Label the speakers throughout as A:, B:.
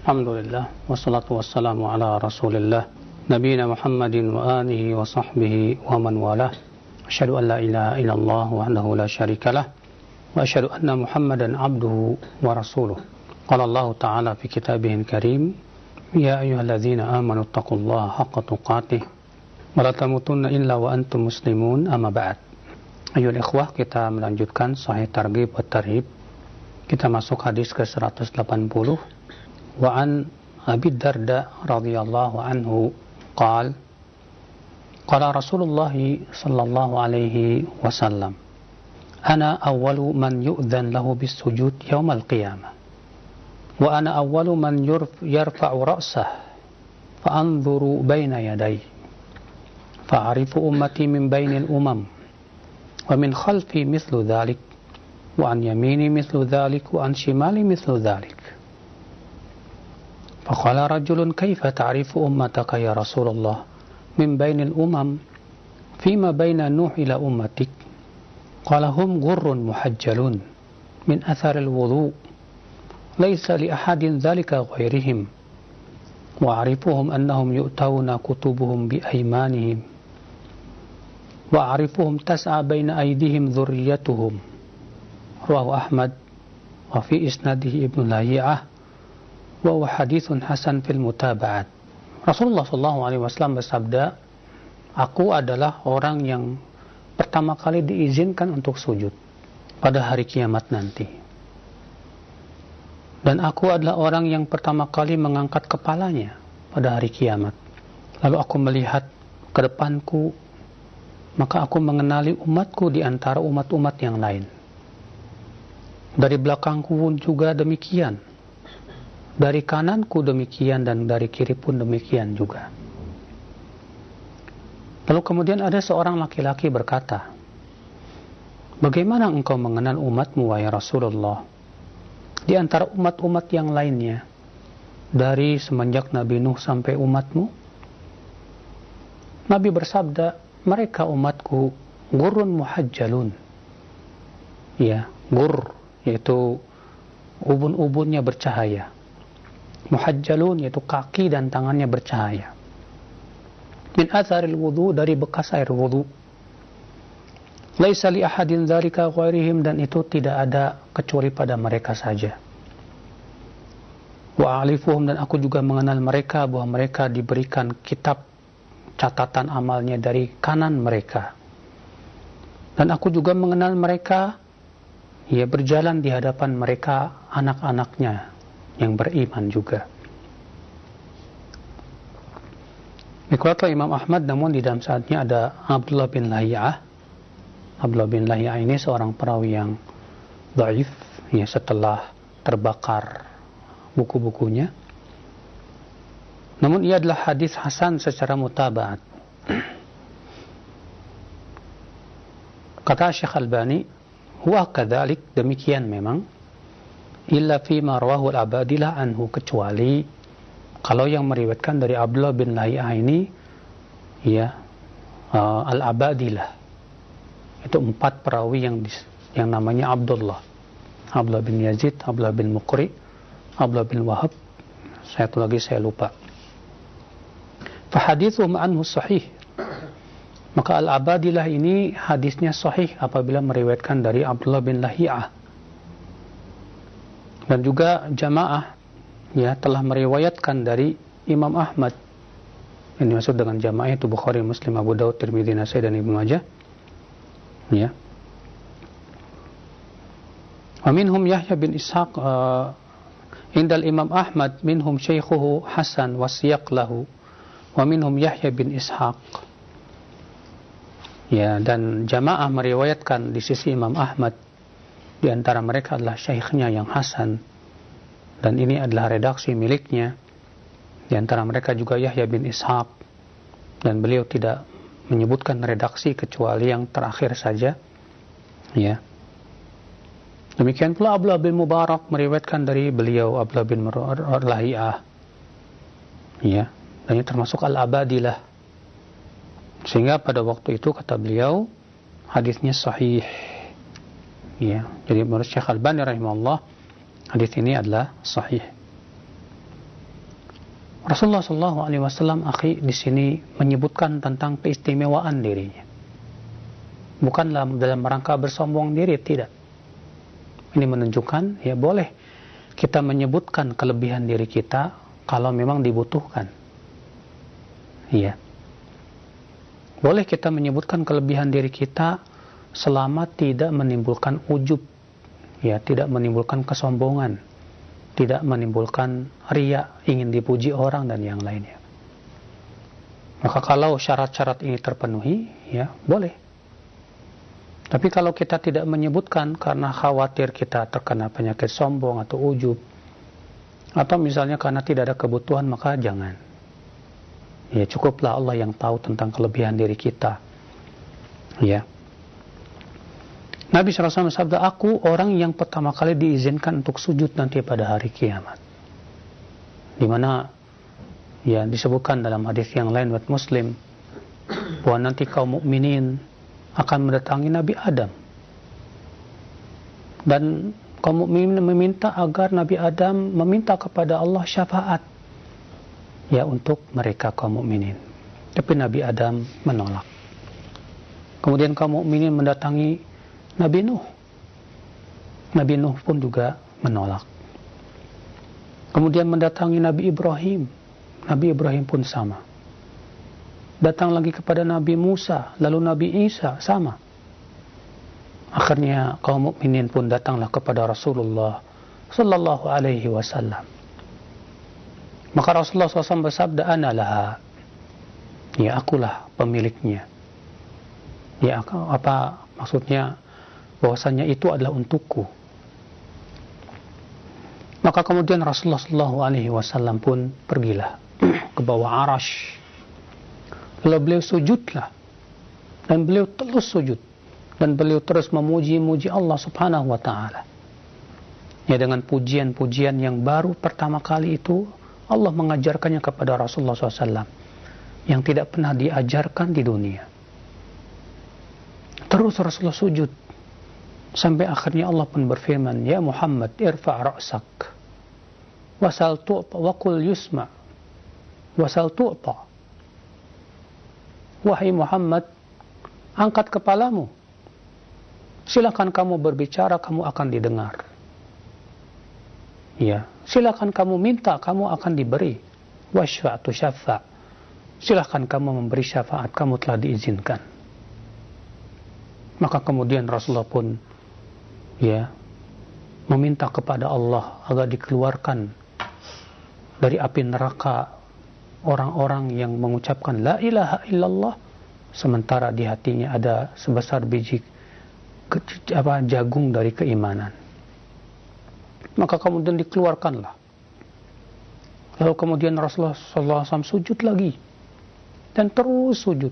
A: Alhamdulillah, wassalatu wassalamu ala rasulillah Nabiina Muhammadin wa alihi wa sahbihi wa man walah. Asyhadu an la ilaha illallah wahdahu la syarikalah wa asyhadu anna Muhammadan abduhu wa rasuluh. Qala Allah ta'ala fi kitabihil karim, ya ayyuhalladzina amanu taqullaha haqqa tuqatih wa la tamutunna illa wa antum muslimun, amma ba'd. Ayyuhal ikhwah, kita melanjutkan Sahih Targhib wa Tarhib. Kita masuk hadis ke 180. Wa an Abi Darda radhiyallahu anhu qala qala Rasulullah sallallahu alaihi wasallam, ana awwalu man yu'dhan lahu bis sujud yaum al-qiyamah wa ana awwalu man yarfa'u ra'sah fa anzuru baina yaday fa'arifu ummati min bainil umam wa min khalfi mithlu dhalik wa an yamini mithlu dhalik wa an shimali mithlu dhalik. Faqala rajulun kaifa ta'rifu ummataka ya Rasulullah min bainil umam fima baina Nuh ila ummatik? Qala hum ghurrun muhajjalun min atharil wudu laysa li ahadin dhalika ghairihim wa a'rifuhum annahum yu'tawna kutubuhum bi aymanihim wa a'rifuhum tas'a baina aydihim dhurriyyatuhum. Rawahu Ahmad wa fi isnadihi Ibnu Lahi'ah wa hadithun hasan fil mutaba'at. Rasulullah SAW bersabda, aku adalah orang yang pertama kali diizinkan untuk sujud pada hari kiamat nanti. Dan aku adalah orang yang pertama kali mengangkat kepalanya pada hari kiamat. Lalu aku melihat ke depanku, maka aku mengenali umatku di antara umat-umat yang lain. Dari belakangku pun juga demikian. Dari kananku demikian dan dari kiri pun demikian juga. Lalu kemudian ada seorang laki-laki berkata, bagaimana engkau mengenal umatmu wahai Rasulullah di antara umat-umat yang lainnya, dari semenjak Nabi Nuh sampai umatmu? Nabi bersabda, mereka umatku gurun muhajjalun. Ya, gur yaitu ubun-ubunnya bercahaya. Muhajjalun yaitu kaki dan tangannya bercahaya. Min atharil wudu, dari bekas air wudu. Laisa li ahadin dzalika ghairihim, dan itu tidak ada kecuali pada mereka saja. Wa a'lifuhum, dan aku juga mengenal mereka bahwa mereka diberikan kitab catatan amalnya dari kanan mereka. Dan aku juga mengenal mereka, ia berjalan di hadapan mereka anak-anaknya yang beriman juga. Dikeluarkan Imam Ahmad, namun di dalam saatnya ada Abdullah bin Lahiyah. Abdullah bin Lahiyah ini seorang perawi yang dhaif, ya, setelah terbakar buku-bukunya. Namun ia adalah hadis hasan secara mutaba'at. Kata Syekh Albani, huwa kadzalik, demikian memang, illa fima rawahu al-Abadilah anhu, kecuali kalau yang meriwayatkan dari Abdullah bin Lahiyah ini, ya, al-Abadilah itu 4 perawi yang namanya Abdullah bin Yazid, Abdullah bin Muqri, Abdullah bin Wahab, satu lagi saya lupa. Fa hadithuhum anhu sahih, maka al-Abadilah ini hadisnya sahih apabila meriwayatkan dari Abdullah bin Lahiyah. Dan juga jamaah, ya, telah meriwayatkan dari Imam Ahmad. Yang dimaksud dengan jamaah itu Bukhari, Muslim, Abu Daud, Tirmidzi, Nasai, dan Ibnu Majah. Ya. Wa minhum Yahya bin Ishaq indal Imam Ahmad, minhum syaikhuhu Hasan wa siyaq lahu, wa minhum Yahya bin Ishaq. Ya, dan jamaah meriwayatkan di sisi Imam Ahmad, di antara mereka adalah syekhnya yang Hasan, dan ini adalah redaksi miliknya. Di antara mereka juga Yahya bin Ishaq, dan beliau tidak menyebutkan redaksi kecuali yang terakhir saja. Ya. Demikian pula Abdullah bin Mubarak meriwayatkan dari beliau, Abdullah bin Lahiyah. Ya, dan ini termasuk al-Abadilah. Sehingga pada waktu itu kata beliau hadisnya sahih. Ya, jadi menurut Syekh Albani rahimahullah hadis ini adalah sahih. Rasulullah SAW akhi di sini menyebutkan tentang keistimewaan dirinya. Bukan dalam rangka bersombong diri, tidak. Ini menunjukkan ya boleh kita menyebutkan kelebihan diri kita kalau memang dibutuhkan. Iya. Boleh kita menyebutkan kelebihan diri kita selama tidak menimbulkan ujub, ya, tidak menimbulkan kesombongan, tidak menimbulkan riya, ingin dipuji orang dan yang lainnya. Maka kalau syarat-syarat ini terpenuhi, ya boleh. Tapi kalau kita tidak menyebutkan karena khawatir kita terkena penyakit sombong atau ujub, atau misalnya karena tidak ada kebutuhan, maka jangan. Ya cukuplah Allah yang tahu tentang kelebihan diri kita. Ya. Nabi SAW bersabda, aku orang yang pertama kali diizinkan untuk sujud nanti pada hari kiamat. Di mana ya disebutkan dalam hadis yang lain buat Muslim bahwa nanti kaum mukminin akan mendatangi Nabi Adam. Dan kaum mukminin meminta agar Nabi Adam meminta kepada Allah syafaat ya untuk mereka kaum mukminin. Tapi Nabi Adam menolak. Kemudian kaum mukminin mendatangi Nabi Nuh. Nabi Nuh pun juga menolak. Kemudian mendatangi Nabi Ibrahim. Nabi Ibrahim pun sama. Datang lagi kepada Nabi Musa, lalu Nabi Isa sama. Akhirnya kaum mukminin pun datanglah kepada Rasulullah sallallahu alaihi wasallam. Maka Rasulullah SAW bersabda, ana laha. Ya akulah pemiliknya. Ya apa maksudnya? Bahwasanya itu adalah untukku. Maka kemudian Rasulullah SAW pun pergilah ke bawah arash. Lalu beliau sujudlah, dan beliau terus sujud, dan beliau terus memuji-muji Allah Subhanahu Wa Taala. Ya dengan pujian-pujian yang baru pertama kali itu Allah mengajarkannya kepada Rasulullah SAW, yang tidak pernah diajarkan di dunia. Terus Rasulullah sujud. Sampai akhirnya Allah pun berfirman, ya Muhammad, irfa' ra'sak, wasal tu'ta, wa qul yusma, wasal tu'ta. Wahai Muhammad, angkat kepalamu. Silakan kamu berbicara, kamu akan didengar. Ya, silakan kamu minta, kamu akan diberi. Washfa'tu syaffa'. Silakan kamu memberi syafaat, kamu telah diizinkan. Maka kemudian Rasulullah pun ya meminta kepada Allah agar dikeluarkan dari api neraka orang-orang yang mengucapkan la ilaha illallah sementara di hatinya ada sebesar biji jagung dari keimanan. Maka kemudian dikeluarkanlah. Lalu kemudian Rasulullah SAW sujud lagi dan terus sujud.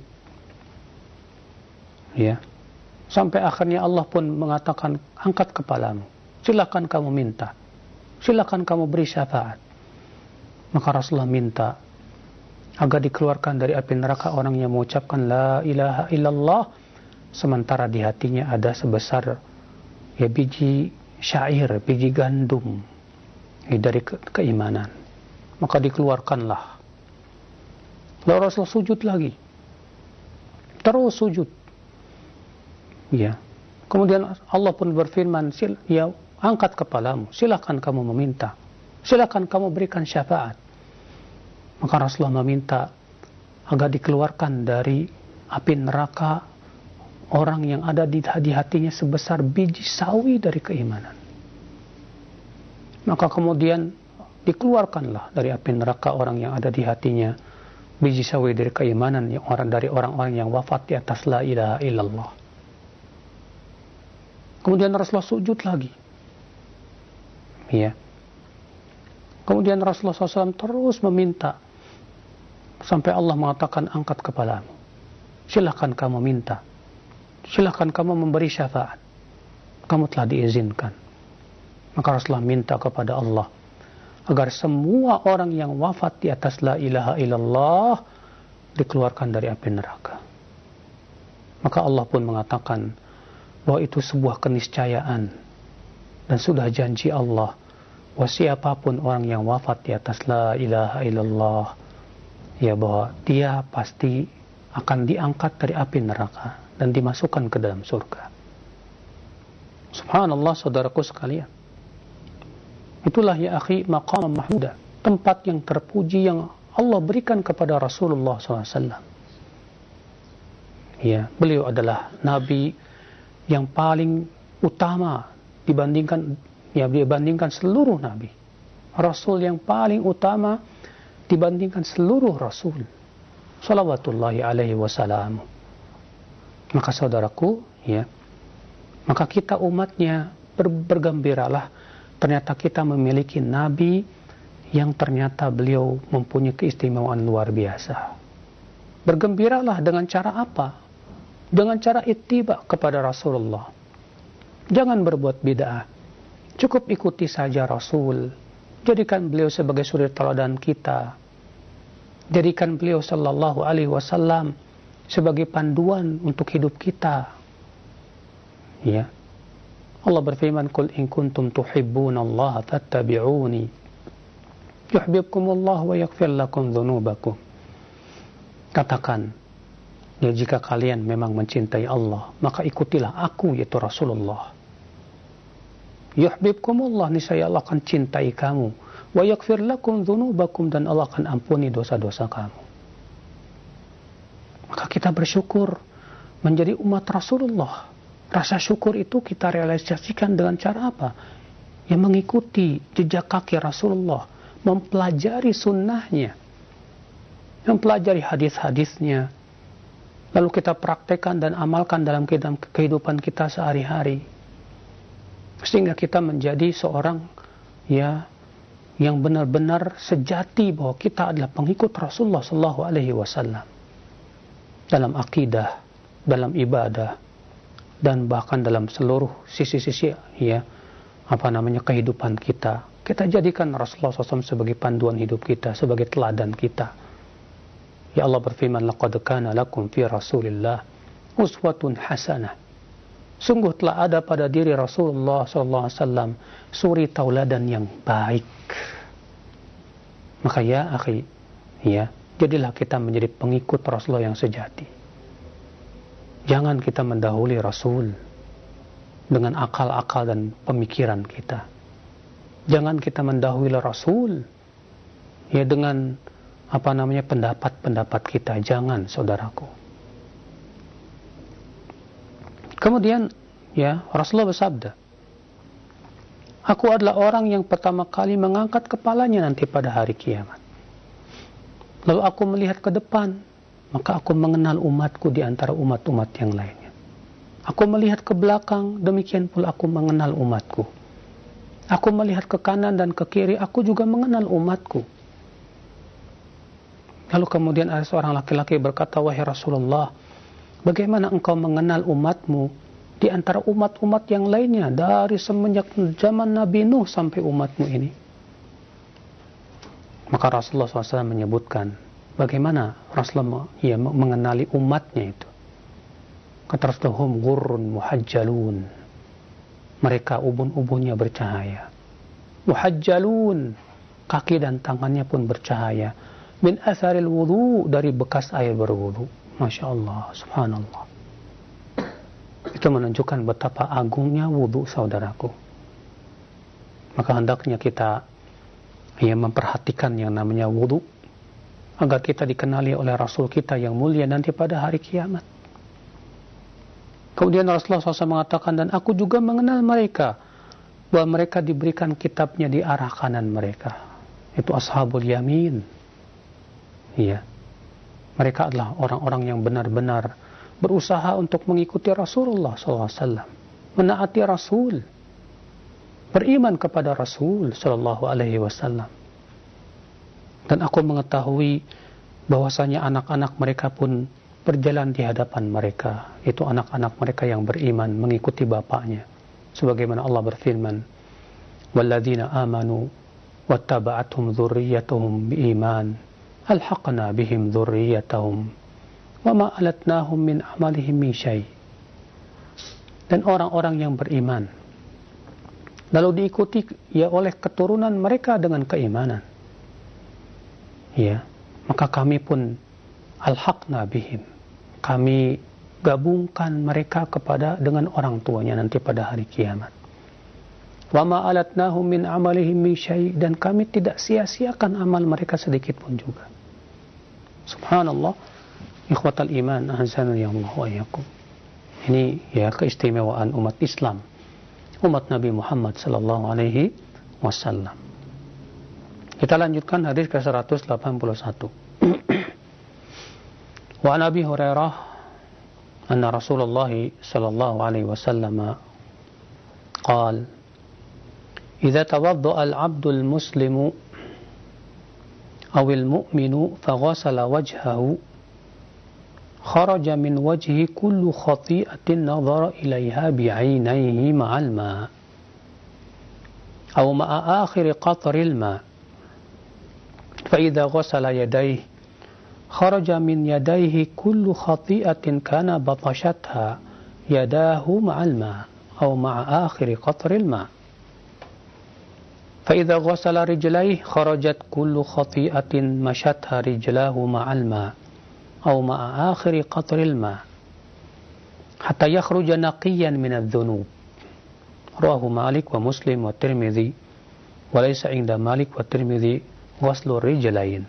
A: Ya. Sampai akhirnya Allah pun mengatakan, angkat kepalamu, silakan kamu minta, silakan kamu beri syafaat. Maka Rasulullah minta agar dikeluarkan dari api neraka orang yang mengucapkan la ilaha illallah sementara di hatinya ada sebesar ya biji syair, biji gandum dari keimanan. Maka dikeluarkanlah. Lalu Rasulullah sujud lagi, terus sujud. Ya. Kemudian Allah pun berfirman, ya angkat kepalamu, silakan kamu meminta, silakan kamu berikan syafaat. Maka Rasulullah meminta agar dikeluarkan dari api neraka orang yang ada di hatinya sebesar biji sawi dari keimanan. Maka kemudian dikeluarkanlah dari api neraka orang yang ada di hatinya biji sawi dari keimanan yang dari orang-orang yang wafat di atas la ilaha illallah. Kemudian Rasulullah sujud lagi. Ya. Kemudian Rasulullah SAW terus meminta sampai Allah mengatakan angkat kepalamu. Silakan kamu minta. Silakan kamu memberi syafaat. Kamu telah diizinkan. Maka Rasulullah minta kepada Allah agar semua orang yang wafat di atas la ilaha illallah dikeluarkan dari api neraka. Maka Allah pun mengatakan bahwa itu sebuah keniscayaan dan sudah janji Allah siapapun orang yang wafat di atas la ilaha illallah, ya bahwa dia pasti akan diangkat dari api neraka dan dimasukkan ke dalam surga. Subhanallah, saudaraku sekalian. Itulah ya akhi maqam mahmuda, tempat yang terpuji yang Allah berikan kepada Rasulullah SAW. Ya, beliau adalah nabi yang paling utama dibandingkan seluruh nabi. Rasul yang paling utama dibandingkan seluruh rasul. Shalawatullahi alaihi wasallam. Maka saudaraku, ya, maka kita umatnya bergembiralah, ternyata kita memiliki nabi yang ternyata beliau mempunyai keistimewaan luar biasa. Bergembiralah dengan cara apa? Dengan cara ittiba kepada Rasulullah. Jangan berbuat bid'ah. Cukup ikuti saja Rasul. Jadikan beliau sebagai suri teladan kita. Jadikan beliau sallallahu alaihi wasallam sebagai panduan untuk hidup kita. Ya. Allah berfirman, "Qul in kuntum tuhibbunallaha fattabi'uni yuhibbukumullah wa yaghfir lakum dzunubakum." Katakan, ya, jika kalian memang mencintai Allah, maka ikutilah aku, yaitu Rasulullah. Yuhibbukumullah, niscaya Allah akan cintai kamu. Wa yaghfir lakum dzunubakum, dan Allah akan ampuni dosa-dosa kamu. Maka kita bersyukur menjadi umat Rasulullah. Rasa syukur itu kita realisasikan dengan cara apa? Ya, mengikuti jejak kaki Rasulullah, mempelajari sunnahnya, mempelajari hadis-hadisnya, lalu kita praktekkan dan amalkan dalam kehidupan kita sehari-hari, sehingga kita menjadi seorang, ya, yang benar-benar sejati bahwa kita adalah pengikut Rasulullah sallallahu alaihi wasallam dalam akidah, dalam ibadah, dan bahkan dalam seluruh sisi-sisi, ya, kehidupan kita. Kita jadikan Rasulullah SAW sebagai panduan hidup kita, sebagai teladan kita. Ya, Allah berfirman, "Laqad kana lakum fi Rasulillah uswatun hasanah." Sungguh telah ada pada diri Rasulullah SAW suri tauladan yang baik. Maka ya akhi, ya, jadilah kita menjadi pengikut Rasulullah yang sejati. Jangan kita mendahului Rasul dengan akal-akal dan pemikiran kita. Jangan kita mendahului Rasul, ya, dengan pendapat-pendapat kita. Jangan, saudaraku. Kemudian, ya, Rasulullah bersabda, "Aku adalah orang yang pertama kali mengangkat kepalanya nanti pada hari kiamat. Lalu aku melihat ke depan, maka aku mengenal umatku di antara umat-umat yang lainnya. Aku melihat ke belakang, demikian pula aku mengenal umatku. Aku melihat ke kanan dan ke kiri, aku juga mengenal umatku." Lalu kemudian ada seorang laki-laki berkata, "Wahai Rasulullah, bagaimana engkau mengenal umatmu di antara umat-umat yang lainnya dari semenjak zaman Nabi Nuh sampai umatmu ini?" Maka Rasulullah SAW menyebutkan bagaimana Rasulullah, ya, mengenali umatnya itu. Kata Rasulullah, "Hum ghurrun muhajjalun." Mereka ubun-ubunnya bercahaya. Muhajjalun, kaki dan tangannya pun bercahaya. Min atharil wudu, dari bekas air berwudu. Masya Allah, subhanallah. Itu menunjukkan betapa agungnya wudu, saudaraku. Maka hendaknya kita, ya, memperhatikan yang namanya wudu, agar kita dikenali oleh Rasul kita yang mulia nanti pada hari kiamat. Kemudian Rasulullah SAW mengatakan, "Dan aku juga mengenal mereka, bahwa mereka diberikan kitabnya di arah kanan mereka." Itu ashabul yamin. Ya, mereka adalah orang-orang yang benar-benar berusaha untuk mengikuti Rasulullah SAW, menaati Rasul, beriman kepada Rasul Sallallahu Alaihi Wasallam. Dan aku mengetahui bahwasanya anak-anak mereka pun berjalan di hadapan mereka. Itu anak-anak mereka yang beriman mengikuti bapaknya. Sebagaimana Allah berfirman, "Walladzina amanu wattaba'athum dzurriyyatuhum biiman alhaqna bihim dzurriyyatahum wa ma alatnahum min amalihim min syai'." Dan orang-orang yang beriman lalu diikuti ya oleh keturunan mereka dengan keimanan, ya, maka kami pun alhaqna bihim, kami gabungkan mereka dengan orang tuanya nanti pada hari kiamat. Wa ma alatnahum min amalihim min syai', dan kami tidak sia-siakan amal mereka sedikit pun juga. Subhanallah, ikhwatal iman, azanani Allah wa iyyakum. Ini ya keistimewaan umat Islam, umat Nabi Muhammad sallallahu alaihi wasallam. Kita lanjutkan hadis ke-181. Wa an Abi Hurairah anna Rasulullah sallallahu alaihi wasallam qala إذا توضأ العبد المسلم أو المؤمن فغسل وجهه خرج من وجهه كل خطيئة نظر إليها بعينيه مع الماء أو مع آخر قطر الماء فإذا غسل يديه خرج من يديه كل خطيئة كان بطشتها يداه مع الماء أو مع آخر قطر الماء فإذا غسل رجليه خرجت كل خطيئة مشتها رجلاه مع الماء أو مع آخر قطر الماء حتى يخرج نقيا من الذنوب رواه مالك ومسلم والترمذي وليس عند مالك والترمذي غسل الرجلين.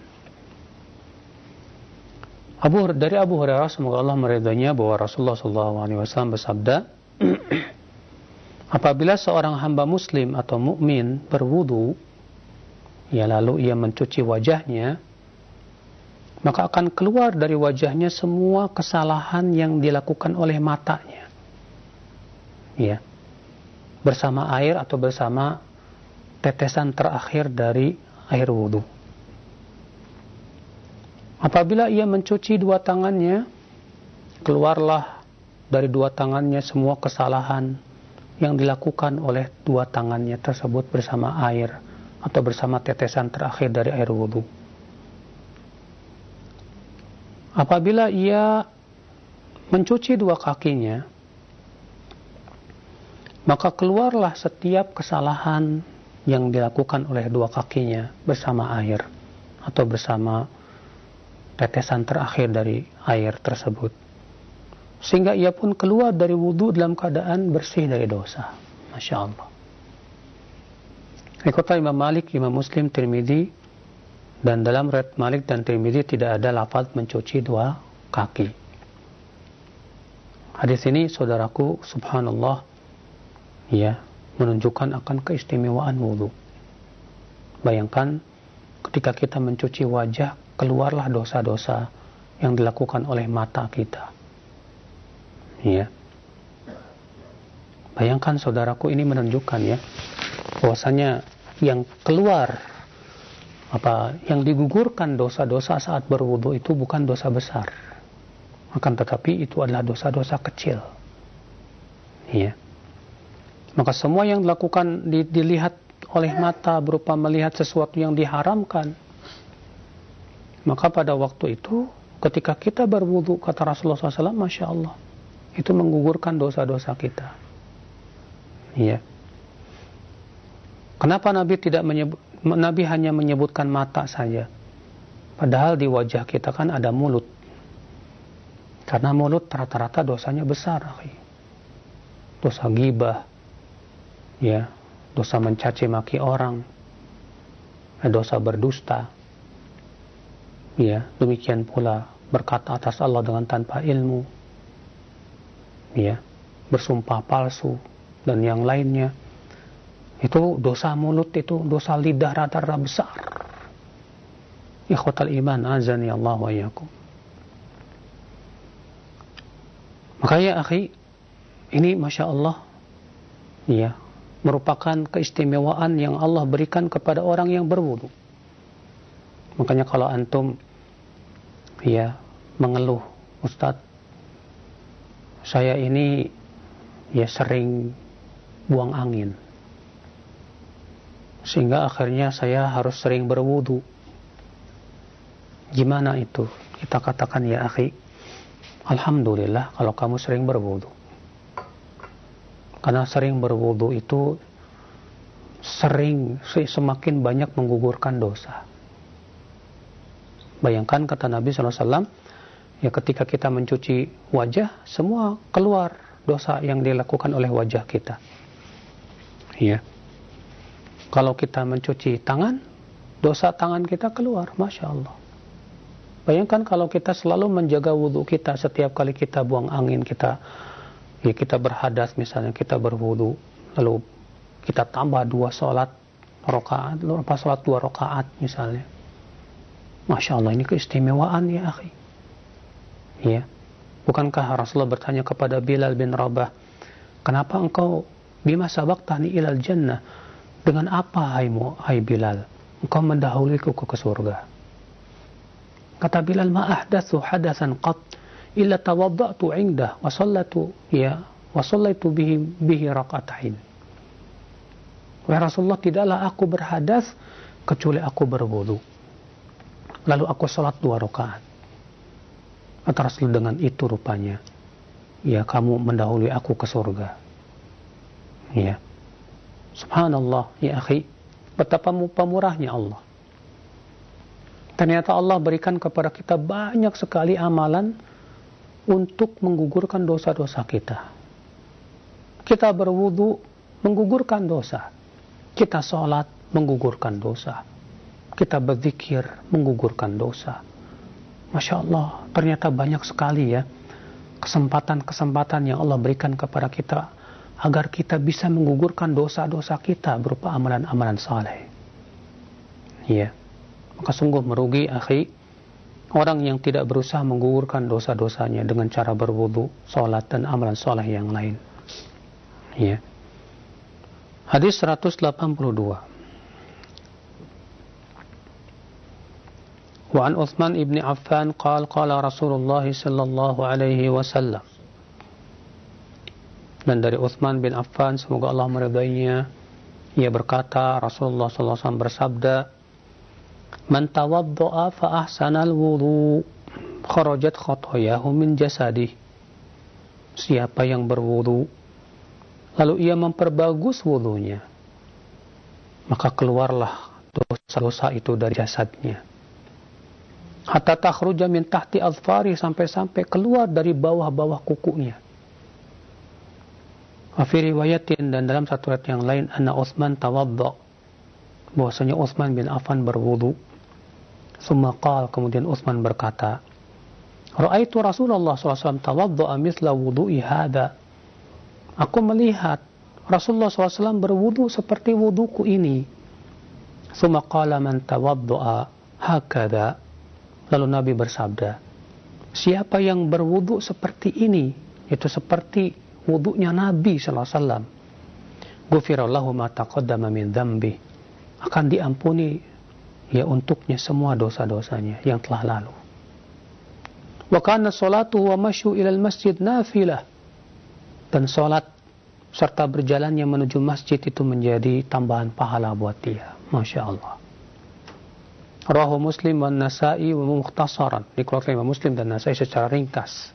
A: Dari Abu Hurairah, semoga Allah meridainya, bahwa Rasulullah SAW bersabda, apabila seorang hamba muslim atau mukmin berwudu, ya lalu ia mencuci wajahnya, maka akan keluar dari wajahnya semua kesalahan yang dilakukan oleh matanya, ya, bersama air atau bersama tetesan terakhir dari air wudu. Apabila ia mencuci dua tangannya, keluarlah dari dua tangannya semua kesalahan yang dilakukan oleh dua tangannya tersebut bersama air atau bersama tetesan terakhir dari air wudu. Apabila ia mencuci dua kakinya, maka keluarlah setiap kesalahan yang dilakukan oleh dua kakinya bersama air atau bersama tetesan terakhir dari air tersebut, sehingga ia pun keluar dari wudu dalam keadaan bersih dari dosa. Masya Allah. Ikutlah Imam Malik, Imam Muslim, Tirmidzi, dan dalam riwayat Malik dan Tirmidzi tidak ada lafaz mencuci dua kaki. Hadis ini, saudaraku, subhanallah, ya, menunjukkan akan keistimewaan wudu. Bayangkan ketika kita mencuci wajah, keluarlah dosa-dosa yang dilakukan oleh mata kita. Ya. Bayangkan saudaraku, ini menunjukkan ya bahwasanya yang keluar yang digugurkan dosa-dosa saat berwudu itu bukan dosa besar, akan tetapi itu adalah dosa-dosa kecil. Ya. Maka semua yang dilakukan dilihat oleh mata berupa melihat sesuatu yang diharamkan, maka pada waktu itu ketika kita berwudu, kata Rasulullah SAW, Masya Allah, itu menggugurkan dosa-dosa kita. Ya. Kenapa Nabi hanya menyebutkan mata saja? Padahal di wajah kita kan ada mulut. Karena mulut rata-rata dosanya besar, akhi. Dosa ghibah, ya, dosa mencaci maki orang, dosa berdusta, ya, demikian pula berkata atas Allah dengan tanpa ilmu, ya, bersumpah palsu dan yang lainnya. Itu dosa mulut, itu dosa lidah rata-rata besar. Ikhwatal iman, azani Allah wa iyyakum. Makanya akhi, ini Masya Allah, ya, merupakan keistimewaan yang Allah berikan kepada orang yang berwudu. Makanya kalau antum, ya, mengeluh, Ustadz, saya ini ya sering buang angin, sehingga akhirnya saya harus sering berwudu. Gimana itu? Kita katakan, ya akhi, alhamdulillah kalau kamu sering berwudu. Karena sering berwudu itu semakin banyak menggugurkan dosa. Bayangkan kata Nabi SAW, ya ketika kita mencuci wajah, semua keluar dosa yang dilakukan oleh wajah kita. Ya. Kalau kita mencuci tangan, dosa tangan kita keluar, Masya Allah. Bayangkan kalau kita selalu menjaga wudhu kita, setiap kali kita buang angin, kita berhadas misalnya, kita berwudhu, lalu kita tambah 2 sholat 2 rakaat misalnya. Masya Allah, ini keistimewaan ya akhi. Ya. Bukankah Rasulullah bertanya kepada Bilal bin Rabah, kenapa engkau bima sabaktani ilal jannah? Dengan apa hai Bilal? Engkau mendahuluiku ke surga. Kata Bilal, ma ahdatsu hadatsan qat illa tawadda'tu 'indah wa sallaitu bihi raka'atain. Wahai Rasulullah, tidaklah aku berhadas kecuali aku berwudu. Lalu aku salat 2 rakaat. Kata Rasul, dengan itu rupanya ya kamu mendahului aku ke surga. Ya. Subhanallah ya akhi, betapa pemurahnya Allah. Ternyata Allah berikan kepada kita banyak sekali amalan untuk menggugurkan dosa-dosa kita. Kita berwudu menggugurkan dosa. Kita sholat menggugurkan dosa. Kita berzikir menggugurkan dosa. Masya Allah, ternyata banyak sekali ya kesempatan-kesempatan yang Allah berikan kepada kita agar kita bisa menggugurkan dosa-dosa kita berupa amalan-amalan saleh. Ya. Maka sungguh merugi akhi orang yang tidak berusaha menggugurkan dosa-dosanya dengan cara berwudu, salat dan amalan saleh yang lain. Ya. Hadis 182. Wa an Utsman ibn Affan qala Rasulullah sallallahu alaihi wasallam. Dan dari Utsman bin Affan, semoga Allah meridainya, ia berkata, Rasulullah sallallahu alaihi wasallam bersabda, man tawadda'a fa ahsanal wudu kharajat khatayahu min jasadih. Siapa yang berwudu lalu ia memperbagus wudunya, maka keluarlah dosa-dosa itu dari jasadnya. Hatta takhruja min tahti azfari, sampai keluar dari bawah-bawah kukunya. Wa fi riwayatin, dan dalam satu riwayat yang lain, anna Utsman tawadda, bahwasanya Utsman bin Affan berwudu. Summa qala, kemudian Utsman berkata, ra'aitu Rasulullah SAW tawadda'a mithla wudu'i hadha. Aku melihat Rasulullah SAW berwudu seperti wuduku ini. Summa qala man tawadda'a hakadha. Lalu Nabi bersabda, siapa yang berwudu seperti ini, itu seperti wudunya Nabi SAW, ghufira lahu ma taqaddama min dzambi, akan diampuni ya untuknya semua dosa-dosanya yang telah lalu. Wa kana salatuhu wa masyu ilal masjid nafilah, dan salat serta berjalannya menuju masjid itu menjadi tambahan pahala buat dia. Masya Allah. Rawahu Muslim dan Nasa'i wa mukhtasaran, dikeluarkan Imam Muslim dan Nasa'i secara ringkas.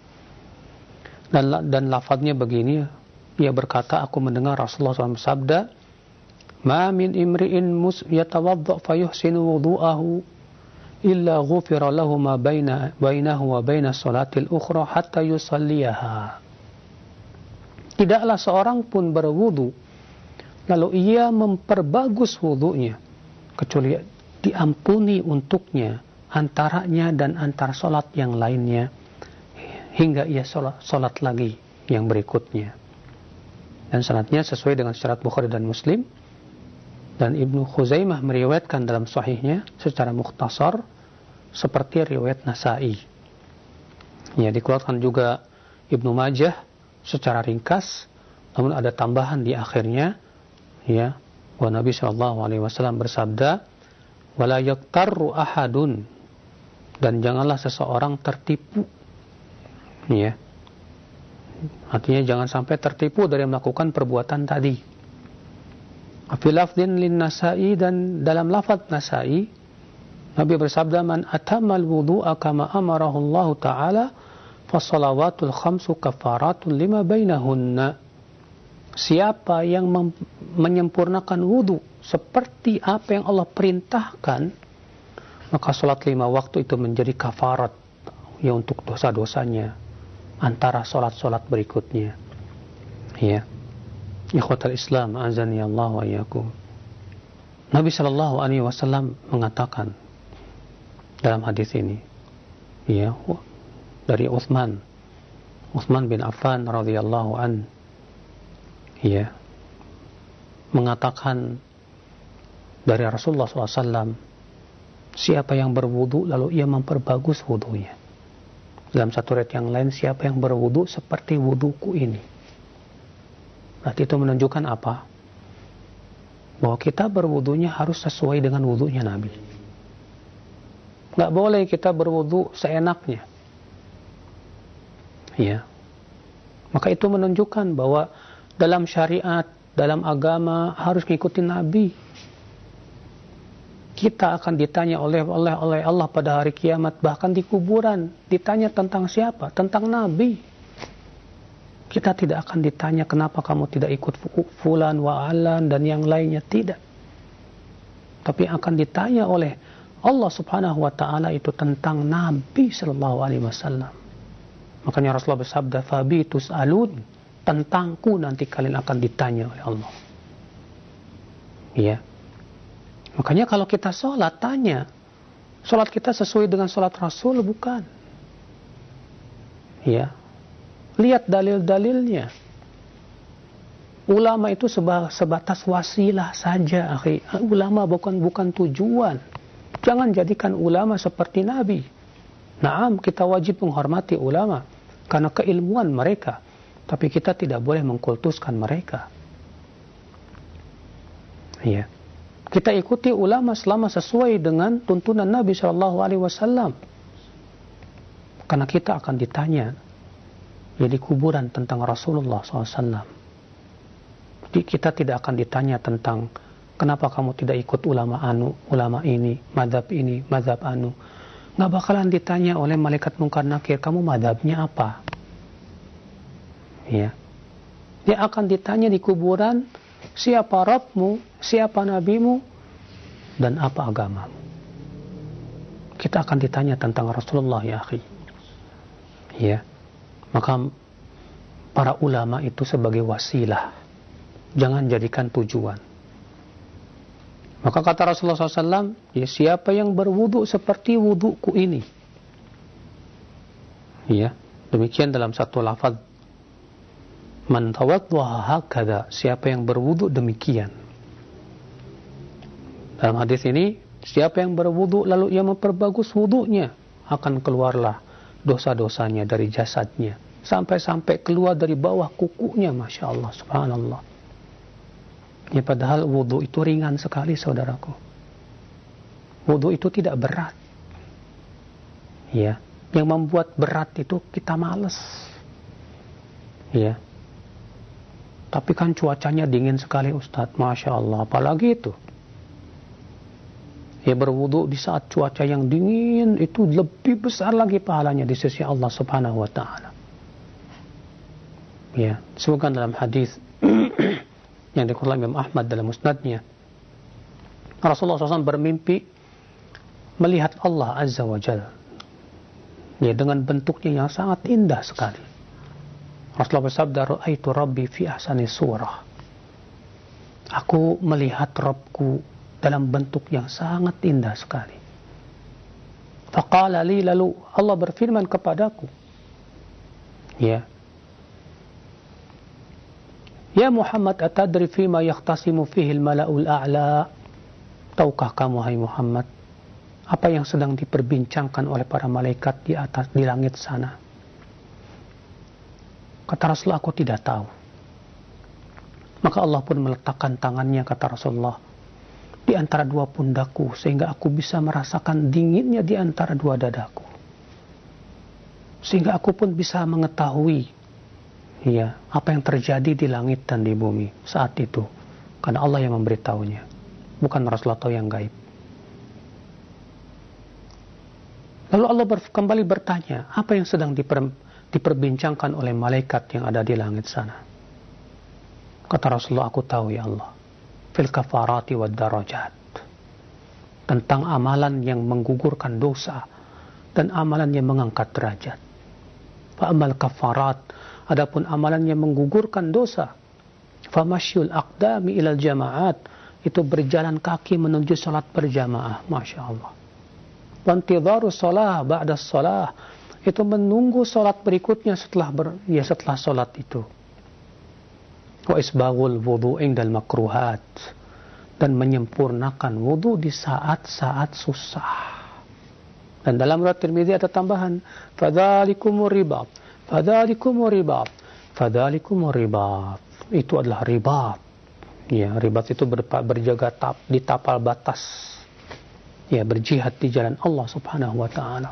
A: Dan lafadznya begini, ia berkata, aku mendengar Rasulullah SAW bersabda, ma min imri'in yatawadda fayuhsinu wudu'ahu illa ghufira lahu ma bainahu wa baina salatil ukhra hatta yusalliyaha. Tidaklah seorang pun berwudu lalu ia memperbagus wudunya kecuali diampuni untuknya antaranya dan antar salat yang lainnya hingga ia salat lagi yang berikutnya. Dan sanadnya sesuai dengan syarat Bukhari dan Muslim, dan Ibnu Khuzaimah meriwayatkan dalam sahihnya secara mukhtasar seperti riwayat Nasa'i. Ya, dikeluarkan juga Ibnu Majah secara ringkas, namun ada tambahan di akhirnya, ya, bahwa Nabi SAW bersabda, wala yaktarru ahadun, dan janganlah seseorang tertipu. Ya. Artinya jangan sampai tertipu dari melakukan perbuatan tadi. Fi lafdhin lin Nasa'i, dan dalam lafaz Nasa'i Nabi bersabda, man atamal wudu'a kama amarahu Allah Ta'ala fa salawatul khamsu kafaratun lima bainahunna. Siapa yang menyempurnakan wudu seperti apa yang Allah perintahkan, maka sholat 5 waktu itu menjadi kafarat ya untuk dosa-dosanya antara sholat-sholat berikutnya. Ya, ikhwatal Islam, azani Allah wa iyyakum. Nabi Shallallahu Alaihi Wasallam mengatakan dalam hadis ini, ya, dari Utsman bin Affan radhiyallahu an, ya, mengatakan dari Rasulullah SAW, siapa yang berwudu lalu ia memperbagus wudunya. Dalam satu riwayat yang lain, siapa yang berwudu seperti wuduku ini. Berarti itu menunjukkan apa? Bahwa kita berwudunya harus sesuai dengan wudunya Nabi. Nggak boleh kita berwudu seenaknya. Ya. Maka itu menunjukkan bahwa dalam syariat, dalam agama harus mengikuti Nabi. Kita akan ditanya oleh Allah pada hari kiamat, bahkan di kuburan ditanya tentang siapa? Tentang Nabi. Kita tidak akan ditanya kenapa kamu tidak ikut fulan wa alan dan yang lainnya, tidak. Tapi akan ditanya oleh Allah Subhanahu wa taala itu tentang Nabi sallallahu alaihi wasallam. Makanya Rasulullah bersabda, "Fabi tus'alun," tentangku nanti kalian akan ditanya oleh Allah. Ya. Makanya kalau kita sholat, tanya, sholat kita sesuai dengan sholat Rasul bukan? Ya. Lihat dalil-dalilnya. Ulama itu sebatas wasilah saja, akhi. Ulama bukan tujuan. Jangan jadikan ulama seperti Nabi. Naam, kita wajib menghormati ulama karena keilmuan mereka, tapi kita tidak boleh mengkultuskan mereka. Ya. Kita ikuti ulama selama sesuai dengan tuntunan Nabi SAW. Karena kita akan ditanya di kuburan tentang Rasulullah SAW. Jadi kita tidak akan ditanya tentang kenapa kamu tidak ikut ulama ini, mazhab anu. Nggak bakalan ditanya oleh malaikat Munkar Nakir, kamu mazhabnya apa? Ya. Dia akan ditanya di kuburan, siapa Rabbmu, siapa Nabimu, dan apa agamamu. Kita akan ditanya tentang Rasulullah, ya akhi. Ya. Maka para ulama itu sebagai wasilah. Jangan jadikan tujuan. Maka kata Rasulullah SAW, ya, siapa yang berwudu seperti wuduku ini. Ya. Demikian dalam satu lafaz. Man tawaddaha hakadha, siapa yang berwudu demikian. Dalam hadis ini, siapa yang berwudu lalu ia memperbagus wudunya, akan keluarlah dosa-dosanya dari jasadnya, sampai keluar dari bawah kukunya, Masya Allah, subhanallah. Ya, padahal wudu itu ringan sekali, saudaraku. Wudu itu tidak berat. Ya, yang membuat berat itu kita malas. Ya. Tapi kan cuacanya dingin sekali, Ustadz, Masya Allah, apalagi itu. Ya, berwudu di saat cuaca yang dingin itu lebih besar lagi pahalanya di sisi Allah Subhanahu wa taala. Ya, disebutkan dalam hadis yang dikeluarkan Imam Ahmad dalam musnadnya. Rasulullah SAW bermimpi melihat Allah Azza wa Jalla. Ya, dengan bentuknya yang sangat indah sekali. Rasulullah bersabda, "Ra'aitu Rabbi fi ahsani surah." Aku melihat Rabbku dalam bentuk yang sangat indah sekali. Faqala li, lalu Allah berfirman kepadaku, ya, ya Muhammad, atadri fima yakhtasimu fihi al-mala'ul a'la? Tahukah kamu, hai Muhammad, apa yang sedang diperbincangkan oleh para malaikat di atas, di langit sana? Kata Rasulullah, aku tidak tahu. Maka Allah pun meletakkan tangannya, kata Rasulullah, di antara dua pundakku, sehingga aku bisa merasakan dinginnya di antara dua dadaku. Sehingga aku pun bisa mengetahui, ya, apa yang terjadi di langit dan di bumi saat itu. Karena Allah yang memberitahunya, bukan Rasulullah tahu yang gaib. Lalu Allah kembali bertanya, apa yang sedang diperbincangkan oleh malaikat yang ada di langit sana? Kata Rasulullah, aku tahu ya Allah. fil kafarati wad darajat. Tentang amalan yang menggugurkan dosa dan amalan yang mengangkat derajat. Fa amal kafarat, adapun amalan yang menggugurkan dosa, fa masyul aqdami ilal jamaat, itu berjalan kaki menuju salat berjamaah, Masya Allah. Wa intidharu shalah ba'da shalah, itu menunggu salat berikutnya setelah salat itu. Wa isbaghul wudu' indal makruhat, dan menyempurnakan wudu di saat-saat susah. Dan dalam riwayat Tirmidzi ada tambahan, fadzalikumur ribat, fadzalikumur ribat, fadzalikumur ribat. Itu adalah ribat. Ya, ribat itu berjaga di tapal batas. Ya, berjihad di jalan Allah Subhanahu wa taala.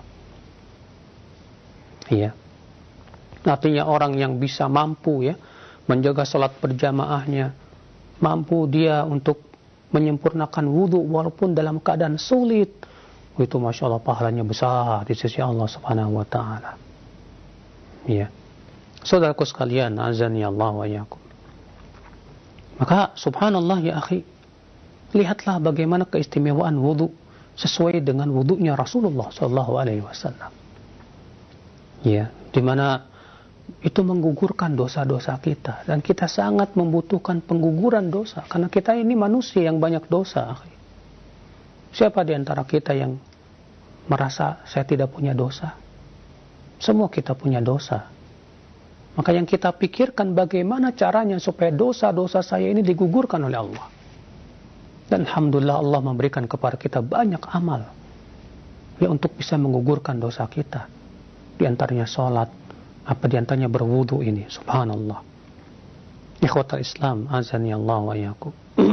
A: Ya. Artinya orang yang bisa mampu ya menjaga salat berjamaahnya, mampu dia untuk menyempurnakan wudu walaupun dalam keadaan sulit, itu Masya Allah pahalanya besar di sisi Allah Subhanahu wa taala. Ya. Saudaraku sekalian, azani Allah wa iyyakum. Maka subhanallah ya akhi, lihatlah bagaimana keistimewaan wudu sesuai dengan wudunya Rasulullah sallallahu alaihi wasallam. Ya, di mana itu menggugurkan dosa-dosa kita, dan kita sangat membutuhkan pengguguran dosa karena kita ini manusia yang banyak dosa. Siapa di antara kita yang merasa saya tidak punya dosa? Semua kita punya dosa. Maka yang kita pikirkan bagaimana caranya supaya dosa-dosa saya ini digugurkan oleh Allah. Dan alhamdulillah Allah memberikan kepada kita banyak amal ya untuk bisa menggugurkan dosa kita. Di antaranya salat, apa di antaranya berwudu ini, subhanallah. Ikhwatal Islam, azani Allah wa iyyakum.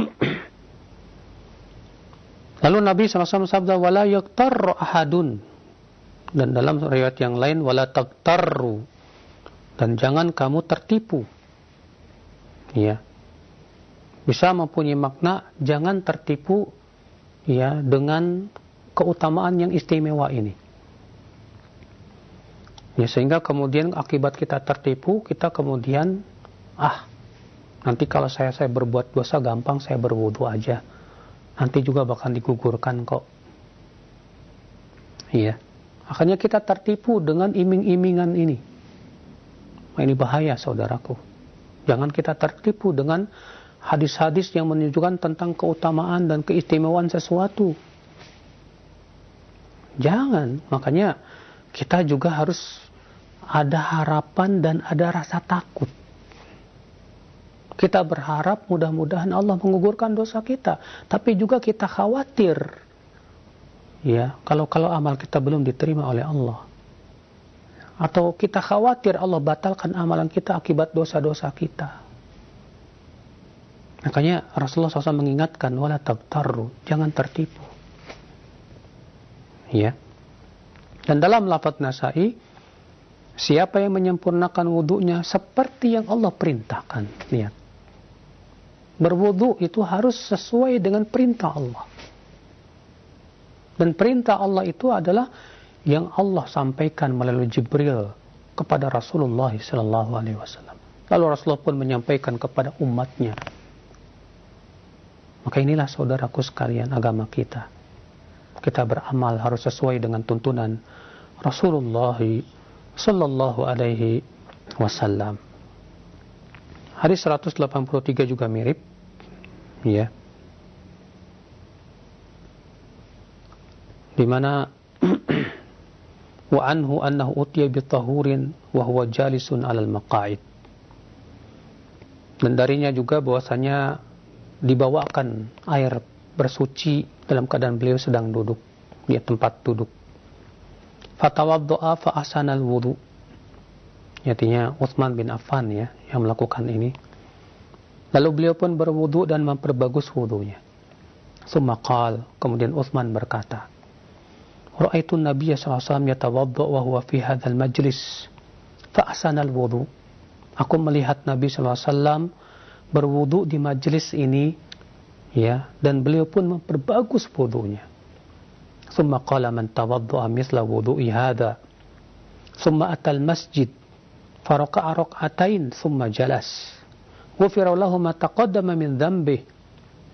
A: Lalu Nabi SAW sabda, wala yaktarru ahadun, dan dalam riwayat yang lain, wala taktarru, dan jangan kamu tertipu. Ya, bisa mempunyai makna jangan tertipu ya dengan keutamaan yang istimewa ini. Ya, sehingga kemudian akibat kita tertipu, kita kemudian nanti kalau saya berbuat dosa gampang saya berwudu aja, nanti juga bakal digugurkan kok. Iya, akhirnya kita tertipu dengan iming-imingan ini. Ini bahaya saudaraku. Jangan kita tertipu dengan hadis-hadis yang menunjukkan tentang keutamaan dan keistimewaan sesuatu. Jangan, makanya kita juga harus ada harapan dan ada rasa takut. Kita berharap mudah-mudahan Allah menggugurkan dosa kita, tapi juga kita khawatir ya kalau amal kita belum diterima oleh Allah, atau kita khawatir Allah batalkan amalan kita akibat dosa-dosa kita. Makanya Rasulullah SAW mengingatkan, wala tabtarru, jangan tertipu. Ya. Dan dalam lafaz Nasa'i, siapa yang menyempurnakan wudunya seperti yang Allah perintahkan. Lihat. Berwudu itu harus sesuai dengan perintah Allah. Dan perintah Allah itu adalah yang Allah sampaikan melalui Jibril kepada Rasulullah SAW. Lalu Rasulullah pun menyampaikan kepada umatnya. Maka inilah saudaraku sekalian agama kita. Kita beramal harus sesuai dengan tuntunan Rasulullah sallallahu alaihi wasallam. Hadis 183 juga mirip, ya. Di mana wa anhu annahu utiya bi tahurin wa huwa jalisun 'alal maqa'id. Dan darinya juga bahwasanya dibawakan air bersuci dalam keadaan beliau sedang duduk di tempat duduk. Fatawaddo'a fa ahsanal wudu. Artinya Utsman bin Affan ya yang melakukan ini. Lalu beliau pun berwudu dan memperbagus wudunya. Tsumma qala, kemudian Utsman berkata, Ra'aitu an-nabiyya sallallahu alaihi wasallam yatawaddo wa huwa fi hadzal majlis fa ahsanal wudu. Aku melihat Nabi sallallahu alaihi wasallam berwudu di majlis ini ya, dan beliau pun memperbagus wudunya. Tsumma qala man tawadda'a mithla wudu'i hadha tsumma atal masjid faraqa'a rak'atain tsumma jalas ghufira lahu ma taqaddama min dhanbihi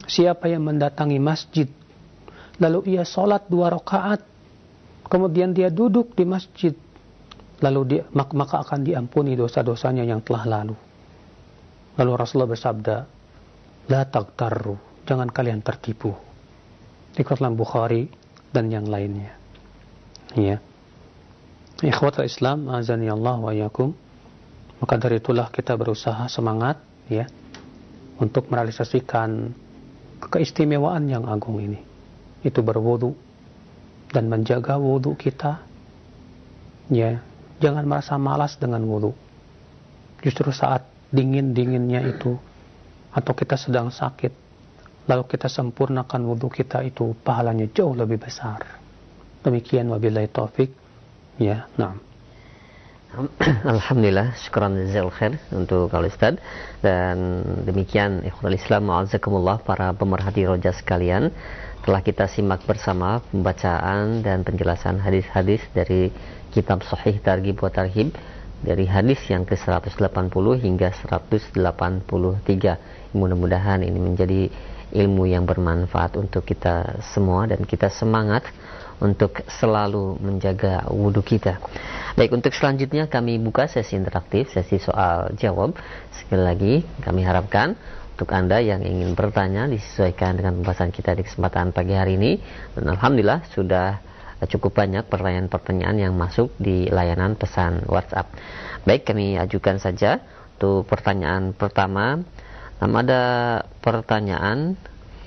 A: Siapa yang mendatangi masjid, lalu ia sholat 2 rakaat, kemudian dia duduk di masjid, lalu maka akan diampuni dosa-dosanya yang telah lalu. Lalu Rasulullah bersabda, la taghtarru, jangan kalian tertipu. Dikatakan Bukhari dan yang lainnya. Ya. Ikhwatul Islam, azani Allah wa iyyakum. Maka dari itulah kita berusaha semangat, ya, untuk merealisasikan keistimewaan yang agung ini. Itu berwudu dan menjaga wudu kita. Ya, jangan merasa malas dengan wudu. Justru saat dingin-dinginnya itu, atau kita sedang sakit, lalu kita sempurnakan wudu kita, itu pahalanya jauh lebih besar. Demikian, wabillahi taufik. Ya, nah.
B: Alhamdulillah, syukran jazakallahu khair untuk kalau Ustaz. Dan demikian ikhwatul Islam ma'azakumullah, para pemerhati roja sekalian, telah kita simak bersama pembacaan dan penjelasan hadis-hadis dari kitab Sahih Targhib wa Tarhib, dari hadis yang ke-180 hingga 183. Mudah-mudahan ini menjadi ilmu yang bermanfaat untuk kita semua, dan kita semangat untuk selalu menjaga wudhu kita. Baik, untuk selanjutnya kami buka sesi interaktif, sesi soal jawab. Sekali lagi kami harapkan untuk Anda yang ingin bertanya disesuaikan dengan pembahasan kita di kesempatan pagi hari ini. Dan alhamdulillah sudah cukup banyak pertanyaan-pertanyaan yang masuk di layanan pesan WhatsApp. Baik, kami ajukan saja untuk pertanyaan pertama. Ada pertanyaan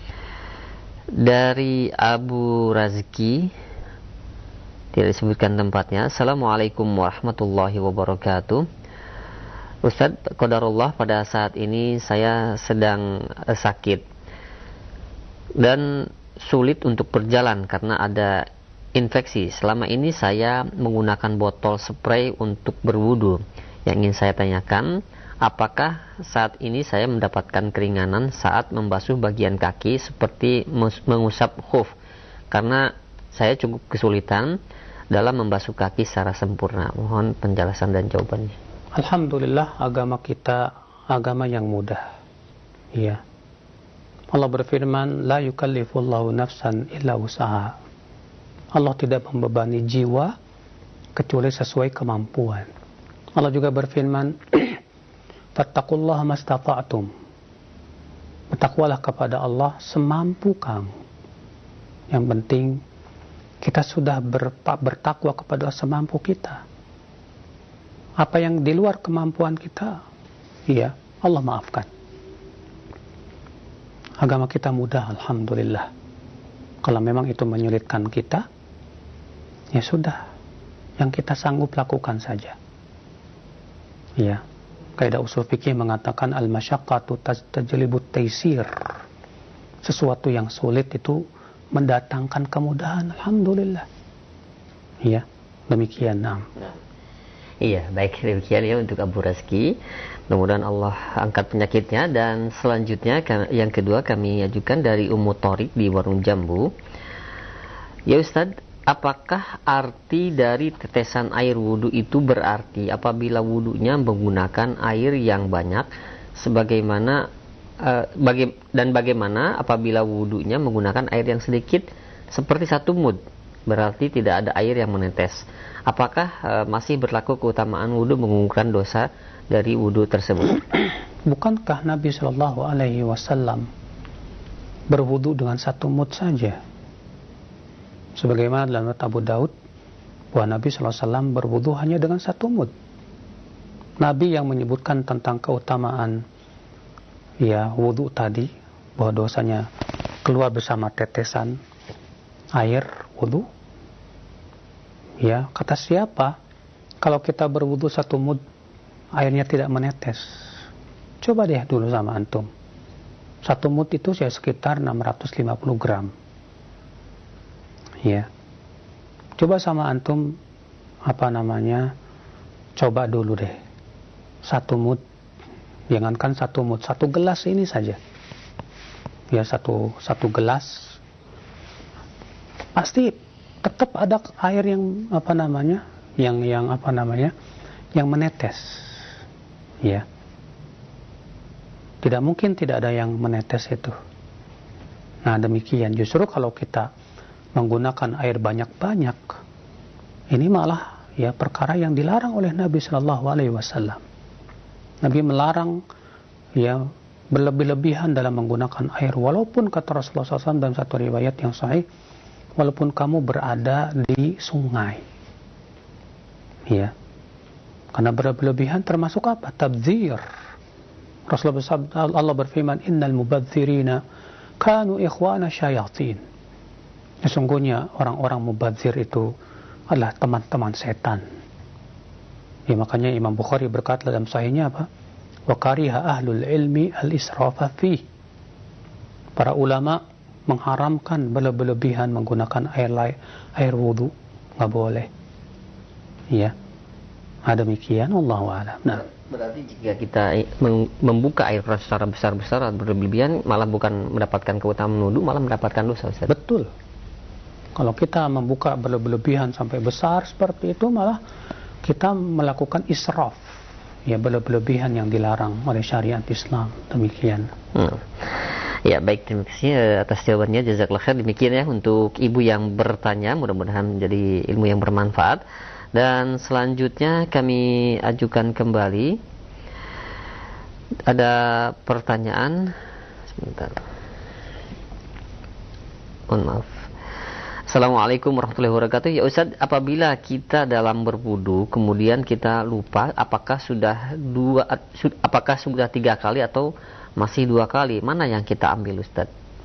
B: dari Abu Razki, tidak disebutkan tempatnya. Assalamualaikum warahmatullahi wabarakatuh. Ustaz, qadarullah, pada saat ini saya sedang sakit dan sulit untuk berjalan karena ada infeksi. Selama ini saya menggunakan botol spray untuk berwudu. Yang ingin saya tanyakan, apakah saat ini saya mendapatkan keringanan saat membasuh bagian kaki seperti mengusap khuf? Karena saya cukup kesulitan dalam membasuh kaki secara sempurna. Mohon penjelasan dan jawabannya.
A: Alhamdulillah, agama kita agama yang mudah. Ya. Allah berfirman, la yukallifullahu nafsan illa wus'aha. Allah tidak membebani jiwa kecuali sesuai kemampuan. Allah juga berfirman, fattaqullaha mastata'tum. Bertakwalah kepada Allah semampu kamu. Yang penting kita sudah bertakwa kepada Allah semampu kita. Apa yang di luar kemampuan kita, ya Allah maafkan. Agama kita mudah, alhamdulillah. Kalau memang itu menyulitkan kita, ya sudah, yang kita sanggup lakukan saja. Ya, kaidah usul fikih mengatakan al-masyaqqatu tajlibut taysir. Sesuatu yang sulit itu mendatangkan kemudahan, alhamdulillah. Ya, demikian.
B: Iya, baik, demikian ya untuk Abu Razki. Mudah-mudahan Allah angkat penyakitnya. Dan selanjutnya yang kedua kami ajukan dari Ummu Thorik di Warung Jambu. Ya Ustaz, apakah arti dari tetesan air wudu itu berarti apabila wudunya menggunakan air yang banyak, sebagaimana dan bagaimana apabila wudunya menggunakan air yang sedikit seperti 1 mud, berarti tidak ada air yang menetes? Apakah masih berlaku keutamaan wudu mengurangkan dosa dari wudu tersebut?
A: Bukankah Nabi Shallallahu Alaihi Wasallam berwudu dengan 1 mud saja? Sebagaimana dalam riwayat Abu Daud, bahwa Nabi Shallallahu Alaihi Wasallam berwudu hanya dengan 1 mud. Nabi yang menyebutkan tentang keutamaan ya wudu tadi, bahwa dosanya keluar bersama tetesan air wudu. Ya, kata siapa? Kalau kita berwudu 1 mud, airnya tidak menetes. Coba deh dulu sama antum. 1 mud itu ya sekitar 650 gram. Ya. Coba sama antum, coba dulu deh. 1 mud, jangankan 1 mud, 1 gelas ini saja. Ya, satu gelas. Pasti tetap ada air yang yang menetes. Ya. Tidak mungkin tidak ada yang menetes itu. Nah demikian, justru kalau kita menggunakan air banyak-banyak, ini malah ya perkara yang dilarang oleh Nabi Shallallahu Alaihi Wasallam. Nabi melarang ya berlebih-lebihan dalam menggunakan air, walaupun kata Rasulullah SAW dalam satu riwayat yang sahih, walaupun kamu berada di sungai, ya, karena berlebihan termasuk apa? Tabdzir. Rasulullah Allah berfirman, Innal mubadzirina kanu ikhwana syayatin. Sesungguhnya orang-orang mubadzir itu adalah teman-teman setan. Ya, makanya Imam Bukhari berkata dalam sahihnya apa? Wa kariha ahlul ilmi al-israfa fi. Para ulama mengharamkan berlebihan menggunakan air wudu, nggak boleh. Ya. Demikian, Allahu a'lam. Nah,
B: berarti jika kita membuka air secara besar-besar atau berlebihan, malah bukan mendapatkan keutamaan wudu, malah mendapatkan dosa, Ustaz.
A: Betul. Kalau kita membuka berlebihan sampai besar seperti itu, malah kita melakukan israf, ya, berlebihan yang dilarang oleh syariat Islam. Demikian.
B: Ya, baik, terima kasih atas jawabannya, jazakallahu khair. Demikian ya untuk ibu yang bertanya, mudah-mudahan menjadi ilmu yang bermanfaat. Dan selanjutnya kami ajukan kembali, ada pertanyaan, sebentar, mohon maaf. Assalamualaikum warahmatullahi wabarakatuh. Ya Ustaz, apabila kita dalam berwudu kemudian kita lupa apakah sudah 3 kali atau masih 2 kali, mana yang kita ambil, Ustaz?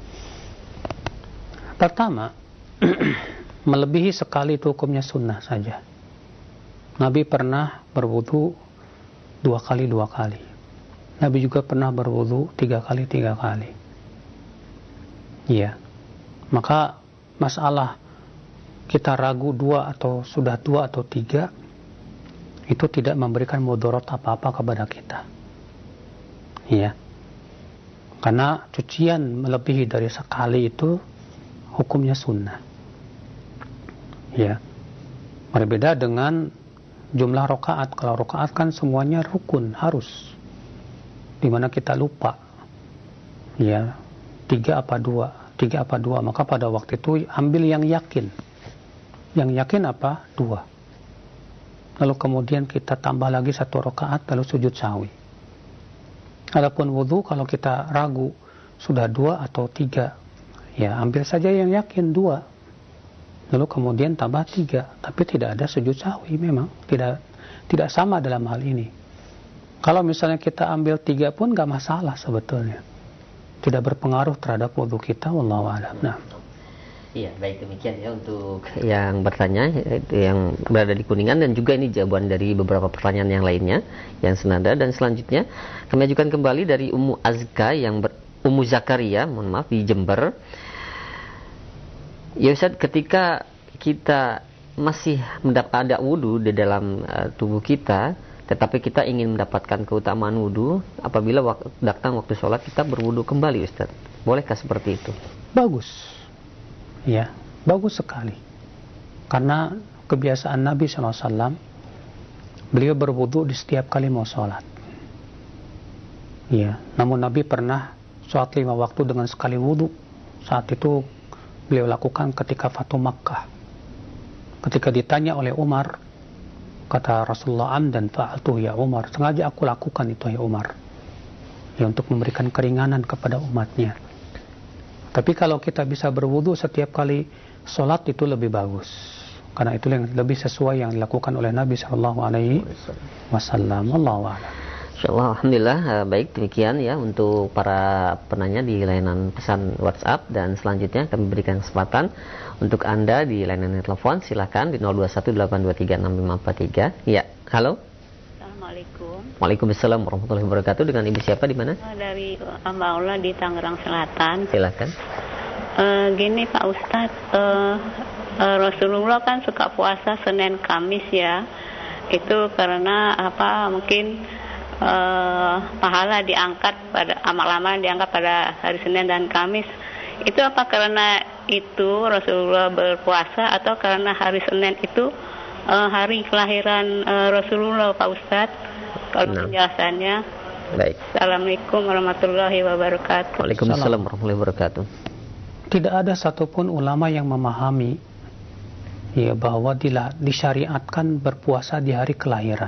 A: Pertama, melebihi sekali itu hukumnya sunnah saja. Nabi pernah berwudu 2 kali. Nabi juga pernah berwudu 3 kali. Iya. Maka masalah kita ragu 2 atau sudah 2 atau 3 itu tidak memberikan mudarat apa-apa kepada kita. Iya. Karena cucian melebihi dari sekali itu hukumnya sunnah. Ya. Berbeda dengan jumlah rakaat. Kalau rakaat kan semuanya rukun, harus. Dimana kita lupa. Ya. 3 apa 2. Maka pada waktu itu ambil yang yakin. Yang yakin apa? 2. Lalu kemudian kita tambah lagi 1 rakaat lalu sujud sahwi. Adapun wudu, kalau kita ragu sudah 2 atau 3, ya ambil saja yang yakin 2. Lalu kemudian tambah 3, tapi tidak ada sujud sahwi. Memang tidak sama dalam hal ini. Kalau misalnya kita ambil 3 pun gak masalah sebetulnya. Tidak berpengaruh terhadap wudu kita, wallahu a'lam. Nah.
B: Iya, baik, demikian ya untuk yang bertanya, yang berada di Kuningan, dan juga ini jawaban dari beberapa pertanyaan yang lainnya yang senada. Dan selanjutnya kami ajukan kembali dari Ummu Azka Ummu Zakaria, mohon maaf, di Jember. Ya Ustaz, ketika kita masih ada wudu di dalam tubuh kita, tetapi kita ingin mendapatkan keutamaan wudu, apabila datang waktu sholat kita berwudu kembali, Ustaz, bolehkah seperti itu?
A: Bagus. Ya, bagus sekali. Karena kebiasaan Nabi SAW, beliau berwudu di setiap kali mau sholat. Ya, namun Nabi pernah sholat 5 waktu dengan sekali wudu. Saat itu beliau lakukan ketika Fatu Makkah. Ketika ditanya oleh Umar, kata Rasulullah, amdan fa'altu ya Umar, sengaja aku lakukan itu ya Umar, ya untuk memberikan keringanan kepada umatnya. Tapi kalau kita bisa berwudu setiap kali sholat itu lebih bagus, karena itu yang lebih sesuai yang dilakukan oleh Nabi Shallallahu Alaihi Wasallam. Allahu a'lam.
B: Insyaallah, alhamdulillah. Baik, demikian ya untuk para penanya di layanan pesan WhatsApp, dan selanjutnya kami berikan kesempatan untuk Anda di layanan telepon. Silakan di 0218236543. Ya, halo.
C: Assalamualaikum.
B: Waalaikumsalam warahmatullahi wabarakatuh. Dengan Ibu siapa, di mana?
C: Dari Mbak Aula di Tangerang Selatan.
B: Silakan.
C: Gini Pak Ustadz, Rasulullah kan suka puasa Senin Kamis ya. Itu karena apa? Mungkin pahala diangkat pada amal-amal diangkat pada hari Senin dan Kamis. Itu apa karena itu Rasulullah berpuasa, atau karena hari Senin itu hari kelahiran Rasulullah, Pak Ustadz? Kalau penjelasannya.
B: Baik.
C: Assalamualaikum warahmatullahi wabarakatuh.
B: Waalaikumsalam warahmatullahi wabarakatuh.
A: Tidak ada satupun ulama yang memahami ya bahwa disyariatkan berpuasa di hari kelahiran.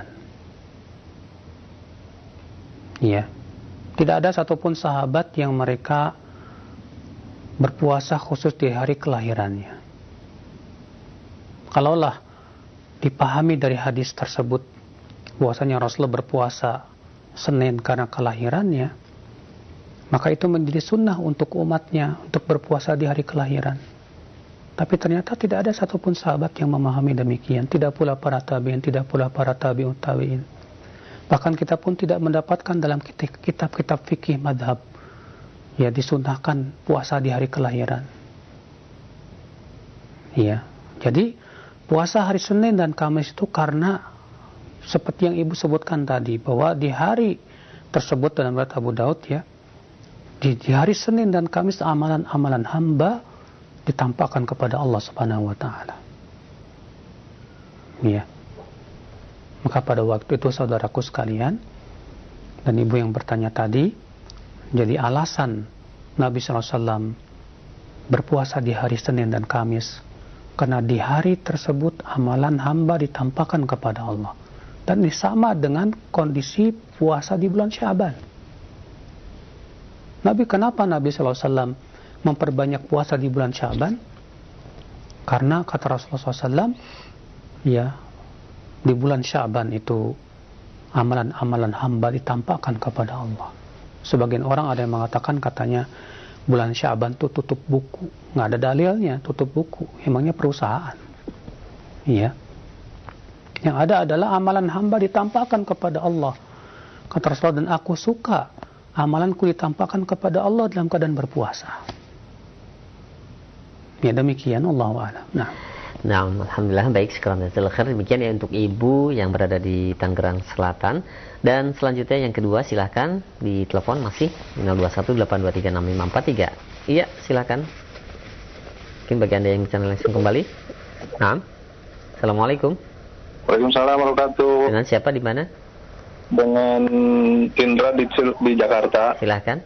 A: Ya. Tidak ada satupun sahabat yang mereka berpuasa khusus di hari kelahirannya. Kalaulah dipahami dari hadis tersebut bahwasanya Rasulullah berpuasa Senin karena kelahirannya, maka itu menjadi sunnah untuk umatnya untuk berpuasa di hari kelahiran. Tapi ternyata tidak ada satupun sahabat yang memahami demikian. Tidak pula para tabi'in, tidak pula para tabi'ut tabi'in. Bahkan kita pun tidak mendapatkan dalam kitab-kitab fikih madhab ya disunnahkan puasa di hari kelahiran. Ya, jadi puasa hari Senin dan Kamis itu karena seperti yang ibu sebutkan tadi, bahwa di hari tersebut dalam riwayat Abu Daud ya, di hari Senin dan Kamis amalan-amalan hamba ditampakkan kepada Allah Subhanahu wa taala. Ya. Maka pada waktu itu saudaraku sekalian dan ibu yang bertanya tadi, jadi alasan Nabi SAW berpuasa di hari Senin dan Kamis karena di hari tersebut amalan hamba ditampakkan kepada Allah. Dan ini sama dengan kondisi puasa di bulan Syaban. Kenapa Nabi SAW memperbanyak puasa di bulan Syaban? Karena kata Rasulullah SAW, ya, di bulan Syaban itu amalan-amalan hamba ditampakkan kepada Allah. Sebagian orang ada yang mengatakan katanya bulan Syaban itu tutup buku. Nggak ada dalilnya tutup buku. Emangnya perusahaan. Iya. Yang ada adalah amalan hamba ditampakkan kepada Allah. Kata Rasulullah, dan aku suka amalanku ditampakkan kepada Allah dalam keadaan berpuasa. Ya demikian, Allahu a'lam.
B: Nah, alhamdulillah, baik, sekarang demikian ya untuk ibu yang berada di Tangerang Selatan. Dan selanjutnya yang kedua, silahkan di telepon masih 0218236543. Iya, silahkan. Mungkin bagi anda yang bisa langsung kembali. Nah, assalamualaikum.
D: Waalaikumsalam warahmatullahi wabarakatuh.
B: Dengan siapa di mana?
D: Dengan Indra di Jakarta.
B: Silahkan.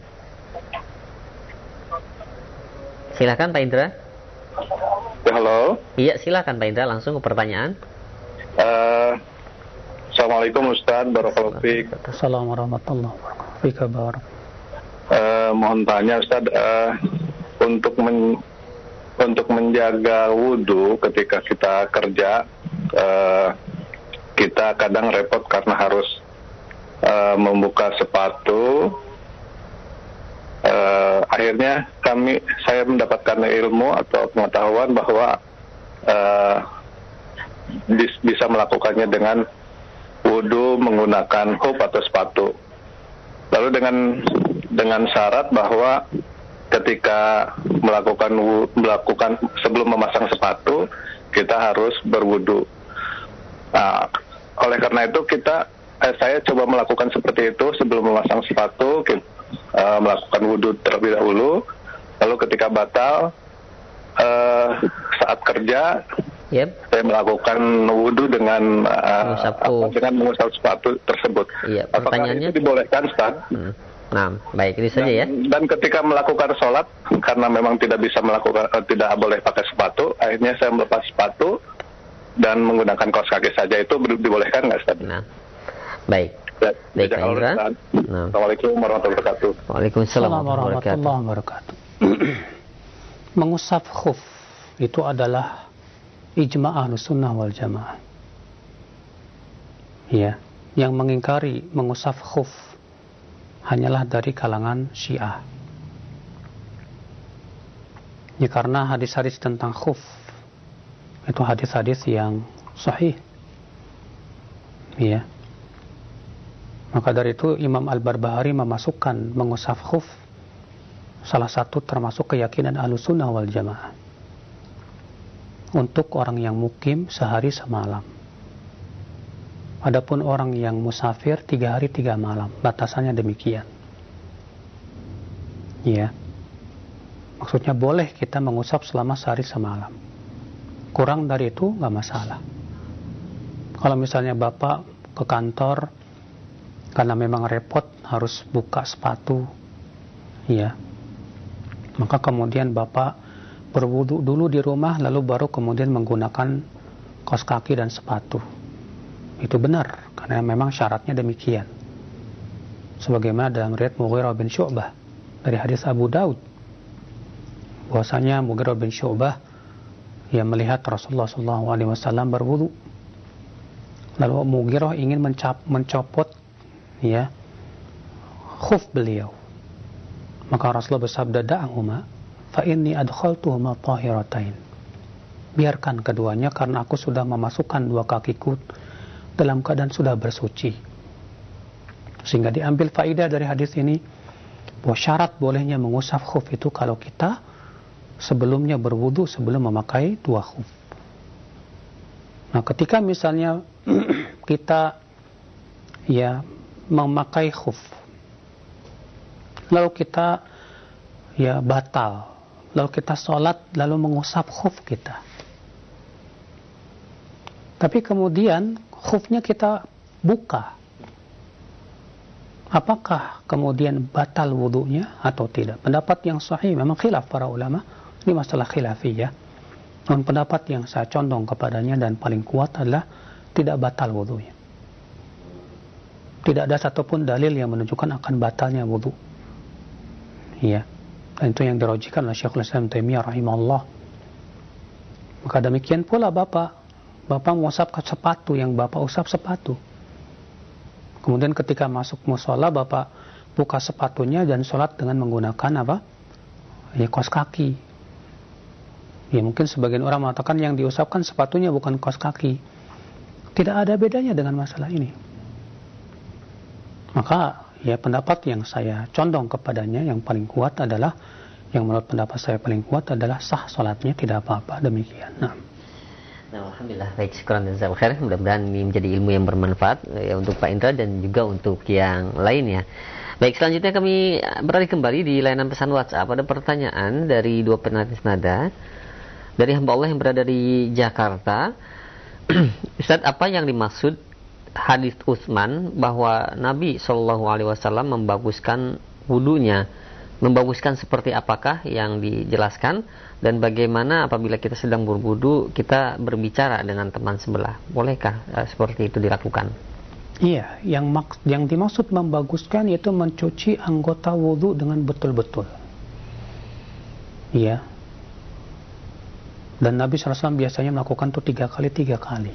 B: Silahkan Pak Indra.
D: Ya, halo.
B: Iya, silahkan Pak Indra, langsung ke pertanyaan.
D: Assalamualaikum Ustaz, barakallahu fiik.
A: Assalamualaikum warahmatullahi wabarakatuh.
D: Mohon tanya Ustaz, untuk menjaga wudhu ketika kita kerja, kita kadang repot karena harus membuka sepatu. Akhirnya saya mendapatkan ilmu atau pengetahuan bahwa bisa melakukannya dengan wudhu menggunakan hub atau sepatu. Lalu dengan syarat bahwa ketika melakukan sebelum memasang sepatu kita harus berwudhu. Nah, oleh karena itu saya coba melakukan seperti itu sebelum memasang sepatu, melakukan wudhu terlebih dahulu. Lalu ketika batal saat kerja, saya melakukan wudhu dengan mengusap sepatu tersebut.
B: Iya,
D: apakah itu dibolehkan, Ustaz?
B: Nah, baik, itu saja ya.
D: Dan ketika melakukan sholat, karena memang tidak boleh pakai sepatu, akhirnya saya melepas sepatu dan menggunakan kaos kaki saja. Itu dibolehkan nggak, Ustaz?
B: Nah, baik.
D: Baik, Pak Indra. Assalamualaikum warahmatullahi wabarakatuh.
B: Waalaikumsalam warahmatullahi
A: wabarakatuh. Mengusap khuf itu adalah ijma' Ahlus Sunnah wal Jamaah. Ya, yang mengingkari mengusap khuf hanyalah dari kalangan Syiah. Ya, karena hadis-hadis tentang khuf itu hadis-hadis yang sahih. Ya. Maka dari itu Imam Al-Barbahari memasukkan mengusap khuf salah satu termasuk keyakinan Ahlus Sunnah wal Jamaah untuk orang yang mukim sehari semalam. Adapun orang yang musafir 3 hari 3 malam, batasannya demikian. Ya. Maksudnya boleh kita mengusap selama sehari semalam. Kurang dari itu nggak masalah. Kalau misalnya Bapak ke kantor karena memang repot harus buka sepatu, ya, maka kemudian Bapak berwudu dulu di rumah lalu baru kemudian menggunakan kaos kaki dan sepatu. Itu benar karena memang syaratnya demikian. Sebagaimana dalam riwayat Mughirah bin Syu'bah dari hadis Abu Daud, bahwasanya Mughirah bin Syu'bah yang melihat Rasulullah SAW berwudu. Lalu Mughirah ingin mencopot ya khuf beliau. Maka Rasulullah bersabda, da'ahuma fa inni adkhaltuhuma tahiratain. Biarkan keduanya karena aku sudah memasukkan dua kakiku dalam keadaan sudah bersuci. Sehingga diambil faidah dari hadis ini bahwa syarat bolehnya mengusap khuf itu kalau kita sebelumnya berwudu sebelum memakai dua khuf. Nah, ketika misalnya kita ya memakai khuf lalu kita ya batal, lalu kita sholat lalu mengusap khuf kita, tapi kemudian khufnya kita buka, apakah kemudian batal wudunya atau tidak? Pendapat yang sahih memang khilaf para ulama, ini masalah khilafiyah. Namun pendapat yang saya condong kepadanya dan paling kuat adalah tidak batal wudunya. Tidak ada satupun dalil yang menunjukkan akan batalnya wudu. Ya, dan itu yang dirojikan oleh Syekhul Islam Taimiyah rahimahullah. Maka demikian pula Bapak mengusap sepatu yang Bapak usap sepatu. Kemudian ketika masuk mushola Bapak buka sepatunya dan sholat dengan menggunakan apa? Ya, kaos kaki. Ya, mungkin sebagian orang mengatakan yang diusapkan sepatunya bukan kaos kaki. Tidak ada bedanya dengan masalah ini. Maka ya pendapat yang saya condong kepadanya yang paling kuat adalah, yang menurut pendapat saya paling kuat adalah sah sholatnya, tidak apa-apa, demikian. Nah,
B: alhamdulillah, baik, syukuran dan jazakallahu khair. Mudah-mudahan ini menjadi ilmu yang bermanfaat ya, untuk Pak Indra dan juga untuk yang lainnya. Baik, selanjutnya kami beralih kembali di layanan pesan WhatsApp. Ada pertanyaan dari dua penulis nada dari hamba Allah yang berada di Jakarta. Ustaz, apa yang dimaksud hadis Utsman bahwa Nabi SAW membaguskan wudunya? Membaguskan seperti apakah yang dijelaskan, dan bagaimana apabila kita sedang berwudu kita berbicara dengan teman sebelah? Bolehkah seperti itu dilakukan?
A: iya, yang dimaksud membaguskan yaitu mencuci anggota wudu dengan betul-betul. Iya. Dan Nabi SAW biasanya melakukan itu 3 kali.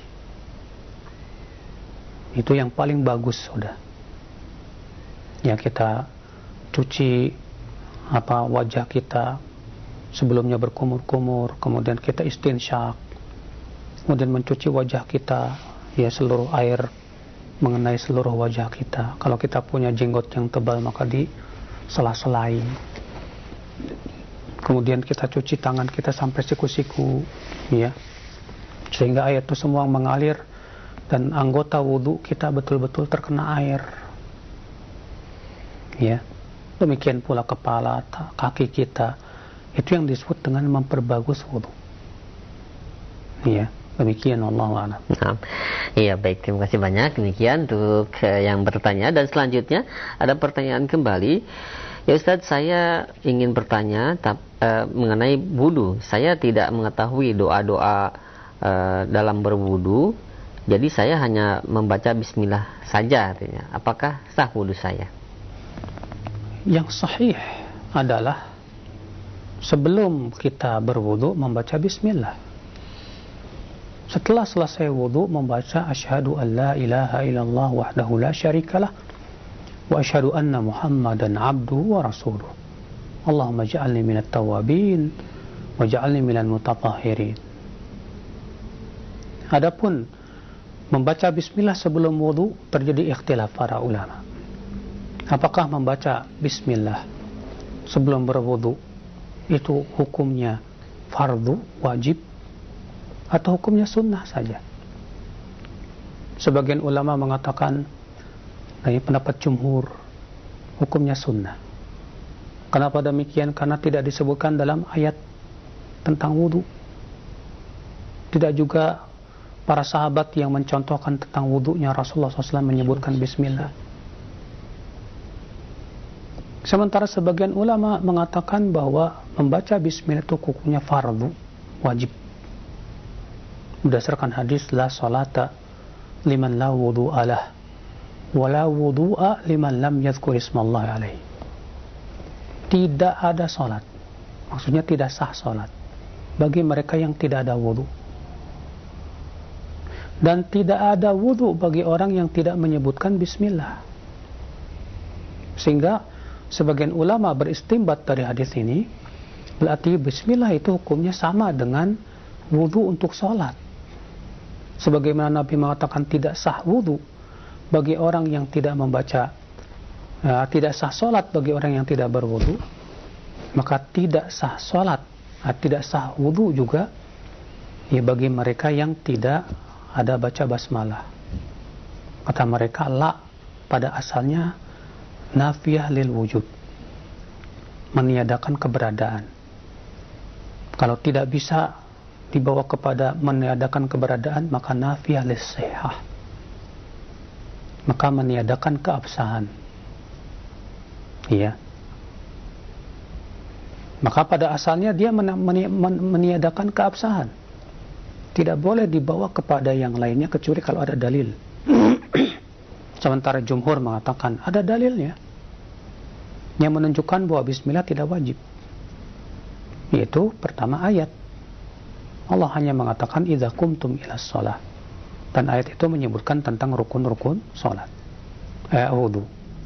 A: Itu yang paling bagus sudah. Ya, kita cuci wajah kita sebelumnya berkumur-kumur, kemudian kita istinsyak, kemudian mencuci wajah kita, ya seluruh air mengenai seluruh wajah kita. Kalau kita punya jenggot yang tebal maka di sela-selai. Kemudian kita cuci tangan kita sampai siku-siku, ya, sehingga air itu semua mengalir dan anggota wudu kita betul-betul terkena air. Ya, demikian pula kepala, kaki kita, itu yang disebut dengan memperbagus wudu. Ya, demikian, wallahu a'lam.
B: Nah, iya, baik, terima kasih banyak. Demikian untuk yang bertanya. Dan selanjutnya ada pertanyaan kembali. Ya Ustaz, saya ingin bertanya mengenai wudu. Saya tidak mengetahui doa-doa dalam berwudu. Jadi saya hanya membaca bismillah saja artinya. Apakah sah wudu saya?
A: Yang sahih adalah sebelum kita berwudu membaca bismillah. Setelah selesai wudu membaca asyhadu an la ilaha illallah wahdahu la syarikalah wa asyhadu anna Muhammadan abduhu wa rasuluh. Allahumma ja'alni minat tawabin wa ja'alni minal mutatahhirin. Adapun membaca bismillah sebelum wudu terjadi ikhtilaf para ulama. Apakah membaca bismillah sebelum berwudu itu hukumnya fardu wajib atau hukumnya sunnah saja? Sebagian ulama mengatakan, dari pendapat jumhur, hukumnya sunnah. Kenapa demikian? Karena tidak disebutkan dalam ayat tentang wudu. Tidak juga para sahabat yang mencontohkan tentang wudunya Rasulullah SAW menyebutkan bismillah. Sementara sebagian ulama mengatakan bahwa membaca bismillah itu hukumnya fardu, wajib. Berdasarkan hadis la salata liman la wudu'a lah wa la wudu'a liman lam yadhkur ismallahi alaihi. Tidak ada salat, maksudnya tidak sah salat bagi mereka yang tidak ada wudu, dan tidak ada wudu bagi orang yang tidak menyebutkan bismillah. Sehingga sebagian ulama beristimbat dari hadis ini, berarti bismillah itu hukumnya sama dengan wudu untuk salat. Sebagaimana Nabi mengatakan tidak sah wudu bagi orang yang tidak membaca, tidak sah salat bagi orang yang tidak berwudu, maka tidak sah salat, tidak sah wudu juga ya bagi mereka yang tidak ada baca basmalah. Kata mereka la pada asalnya nafiyah lil wujud, meniadakan keberadaan. Kalau tidak bisa dibawa kepada meniadakan keberadaan, maka nafiyah lis sihah, maka meniadakan keabsahan. Iya. Maka pada asalnya dia meniadakan keabsahan. Tidak boleh dibawa kepada yang lainnya kecuali kalau ada dalil. Sementara jumhur mengatakan ada dalilnya yang menunjukkan bahwa bismillah tidak wajib. Yaitu pertama ayat. Allah hanya mengatakan idza qumtum ilas shalah. Dan ayat itu menyebutkan tentang rukun-rukun salat. Wudu.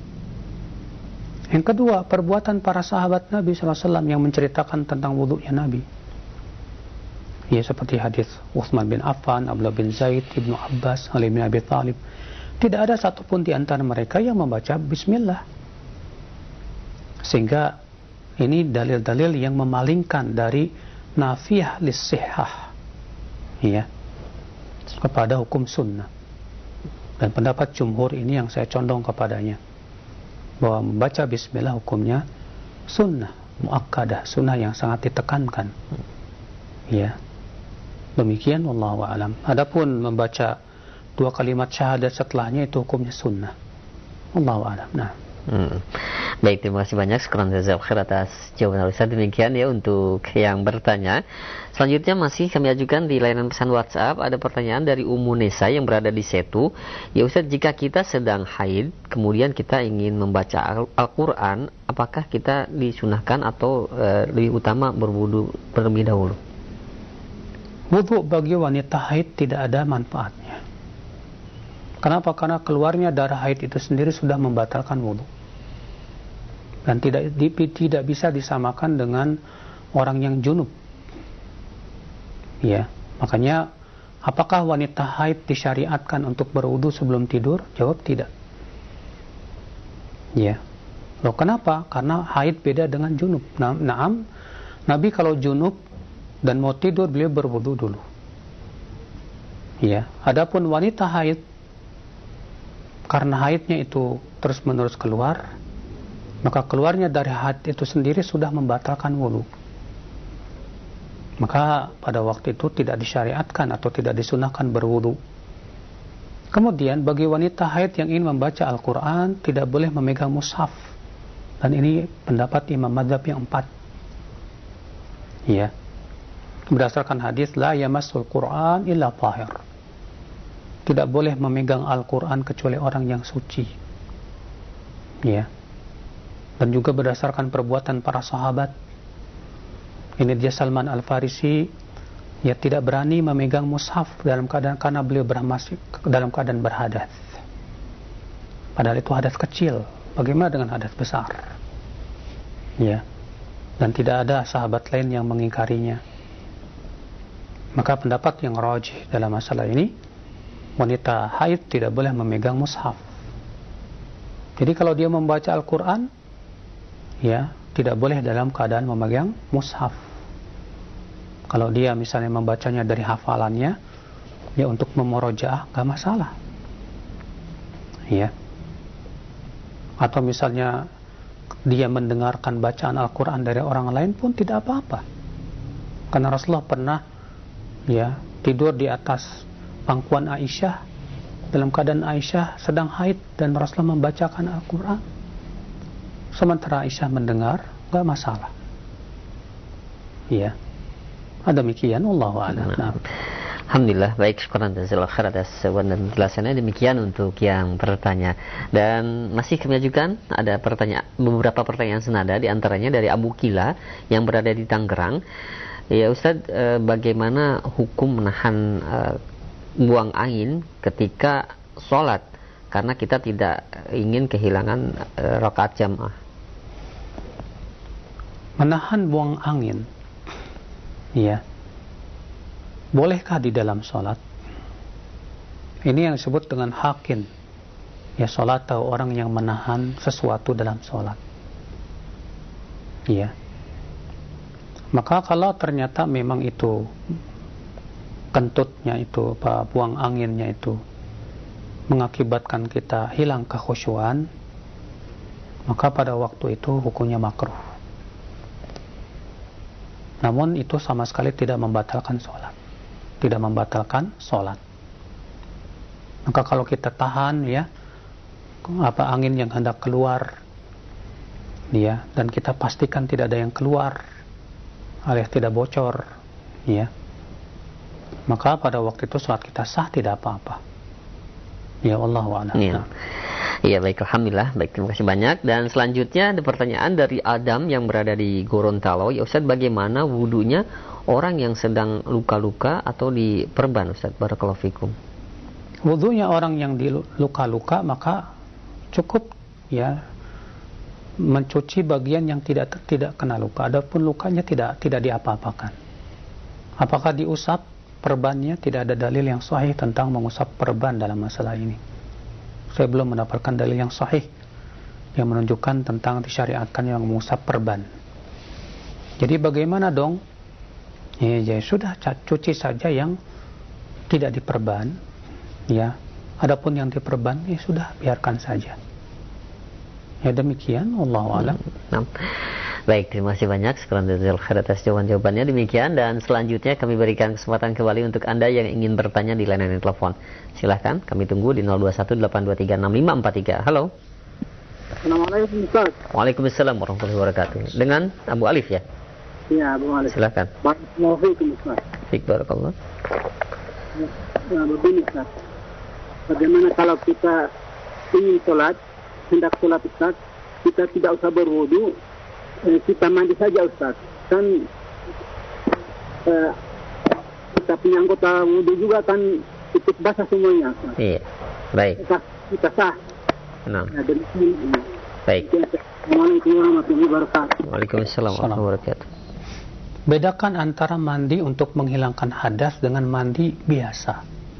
A: Yang kedua, perbuatan para sahabat Nabi SAW yang menceritakan tentang wudunya Nabi. Ya, seperti hadis Utsman bin Affan, Abdullah bin Zaid, Ibnu Abbas, Ali bin Abi Thalib. Tidak ada satupun di antara mereka yang membaca bismillah. Sehingga ini dalil-dalil yang memalingkan dari nafiyah lis-sihah, ya, kepada hukum sunnah. Dan pendapat jumhur ini yang saya condong kepadanya, bahwa membaca bismillah hukumnya sunnah muakkadah, sunnah yang sangat ditekankan. Ya, demikian wallahu a'lam. Adapun membaca 2 kalimat syahadat setelahnya itu hukumnya sunnah. Wallahu a'lam. Nah.
B: Baik, terima kasih banyak. Syukran jazakallahu khair atas jawaban Ustaz. Demikian ya untuk yang bertanya. Selanjutnya masih kami ajukan di layanan pesan WhatsApp. Ada pertanyaan dari Ummu Nesa yang berada di Setu. Ya Ustaz, jika kita sedang haid kemudian kita ingin membaca Al-Quran, apakah kita disunahkan atau lebih utama berwudu terlebih dahulu?
A: Wudu bagi wanita haid tidak ada manfaatnya. Kenapa? Karena keluarnya darah haid itu sendiri sudah membatalkan wudu. Dan tidak bisa disamakan dengan orang yang junub. Ya, makanya apakah wanita haid disyariatkan untuk berwudu sebelum tidur? Jawab tidak. Ya. Loh, kenapa? Karena haid beda dengan junub. Naam, Nabi kalau junub dan mau tidur beliau berwudu dulu. Ya, adapun wanita haid karena haidnya itu terus-menerus keluar, maka keluarnya dari haid itu sendiri sudah membatalkan wudu. Maka pada waktu itu tidak disyariatkan atau tidak disunahkan berwudu. Kemudian bagi wanita haid yang ingin membaca Al-Quran tidak boleh memegang mushaf. Dan ini pendapat Imam Madzhab yang 4. Ya. Berdasarkan hadis la yamassul Quran illa tahir. Tidak boleh memegang Al-Quran kecuali orang yang suci. Ya. Dan juga berdasarkan perbuatan para sahabat, ini dia Salman Al-Farisi, ya, tidak berani memegang mushaf dalam keadaan karena beliau masih dalam keadaan berhadas. Padahal itu hadas kecil. Bagaimana dengan hadas besar? Ya. Dan tidak ada sahabat lain yang mengingkarinya. Maka pendapat yang rajih dalam masalah ini, wanita haid tidak boleh memegang mushaf. Jadi kalau dia membaca Al-Quran, ya, tidak boleh dalam keadaan memegang mushaf. Kalau dia misalnya membacanya dari hafalannya, ya untuk memurojaah, gak masalah. Ya. Atau misalnya dia mendengarkan bacaan Al-Quran dari orang lain pun tidak apa-apa. Karena Rasulullah pernah, ya, tidur di atas pangkuan Aisyah dalam keadaan Aisyah sedang haid dan Rasulullah membacakan Al-Quran. sementara Aisyah mendengar, nggak masalah. Ya, demikian. Wallahu a'lam. Nah.
B: Alhamdulillah, baik, syukuran jazakallahu khair atas jawaban dan penjelasannya. Demikian untuk yang bertanya. Dan masih kami ajukan ada beberapa pertanyaan senada, di antaranya dari Abu Kila yang berada di Tangerang. Ya Ustaz, bagaimana hukum menahan buang angin ketika sholat, karena kita tidak ingin kehilangan rakaat jamaah?
A: Menahan buang angin, ya, bolehkah di dalam sholat? Ini yang disebut dengan hakin. Ya, sholat atau orang yang menahan sesuatu dalam sholat. Ya. Maka kalau ternyata memang itu kentutnya itu, buang anginnya itu mengakibatkan kita hilang kekhusyuan, maka pada waktu itu hukumnya makruh. Namun itu sama sekali tidak membatalkan sholat. Tidak membatalkan sholat. Maka kalau kita tahan, ya, angin yang hendak keluar, ya, dan kita pastikan tidak ada yang keluar, alias tidak bocor, ya, maka pada waktu itu sholat kita sah, tidak apa-apa. Ya, wallahu a'lam.
B: Ya. Iya, baik, alhamdulillah. Baik, terima kasih banyak. Dan selanjutnya ada pertanyaan dari Adam yang berada di Gorontalo. Ya Ustaz, bagaimana wudunya orang yang sedang luka-luka atau diperban, Ustaz? Barakallahu fikum.
A: Wudunya orang yang di luka-luka, maka cukup, ya, mencuci bagian yang tidak kena luka. Adapun lukanya tidak diapa-apakan. Apakah diusap perbannya? Tidak ada dalil yang sahih tentang mengusap perban dalam masalah ini. Saya belum mendapatkan dalil yang sahih yang menunjukkan tentang disyariatkan yang mengusap perban. Jadi bagaimana dong? Ya sudah, cuci saja yang tidak diperban, ya. Adapun yang diperban, ya sudah, biarkan saja. Ya, demikian, wallahu a'lam.
B: Baik, terima kasih banyak sekarang atas jawaban-jawabannya. Demikian, dan selanjutnya kami berikan kesempatan kembali untuk Anda yang ingin bertanya di layanan telepon. Silahkan, kami tunggu di 0218236543. Halo.
E: Assalamualaikum Ustaz.
B: Waalaikumsalam warahmatullahi wabarakatuh. Dengan Abu Alif, ya?
E: Iya, Abu Alif.
B: Silahkan.
E: Waalaikumsalam Ustaz.
B: Baik, barakallah.
E: Begini Ustaz, bagaimana kalau kita ingin sholat, hendak sholat Ustaz, kita tidak usah berwudu, kita mandi saja Ustaz. Kan kita punya anggota wudu juga kan ikut basah semuanya Ustaz.
B: Iya, baik.
E: Kita sah.
B: Nah.
E: Demikian.
B: Baik.
E: Assalamualaikum warahmatullahi wabarakatuh.
B: Waalaikumsalam warahmatullahi wabarakatuh.
A: Bedakan antara mandi untuk menghilangkan hadas dengan mandi biasa.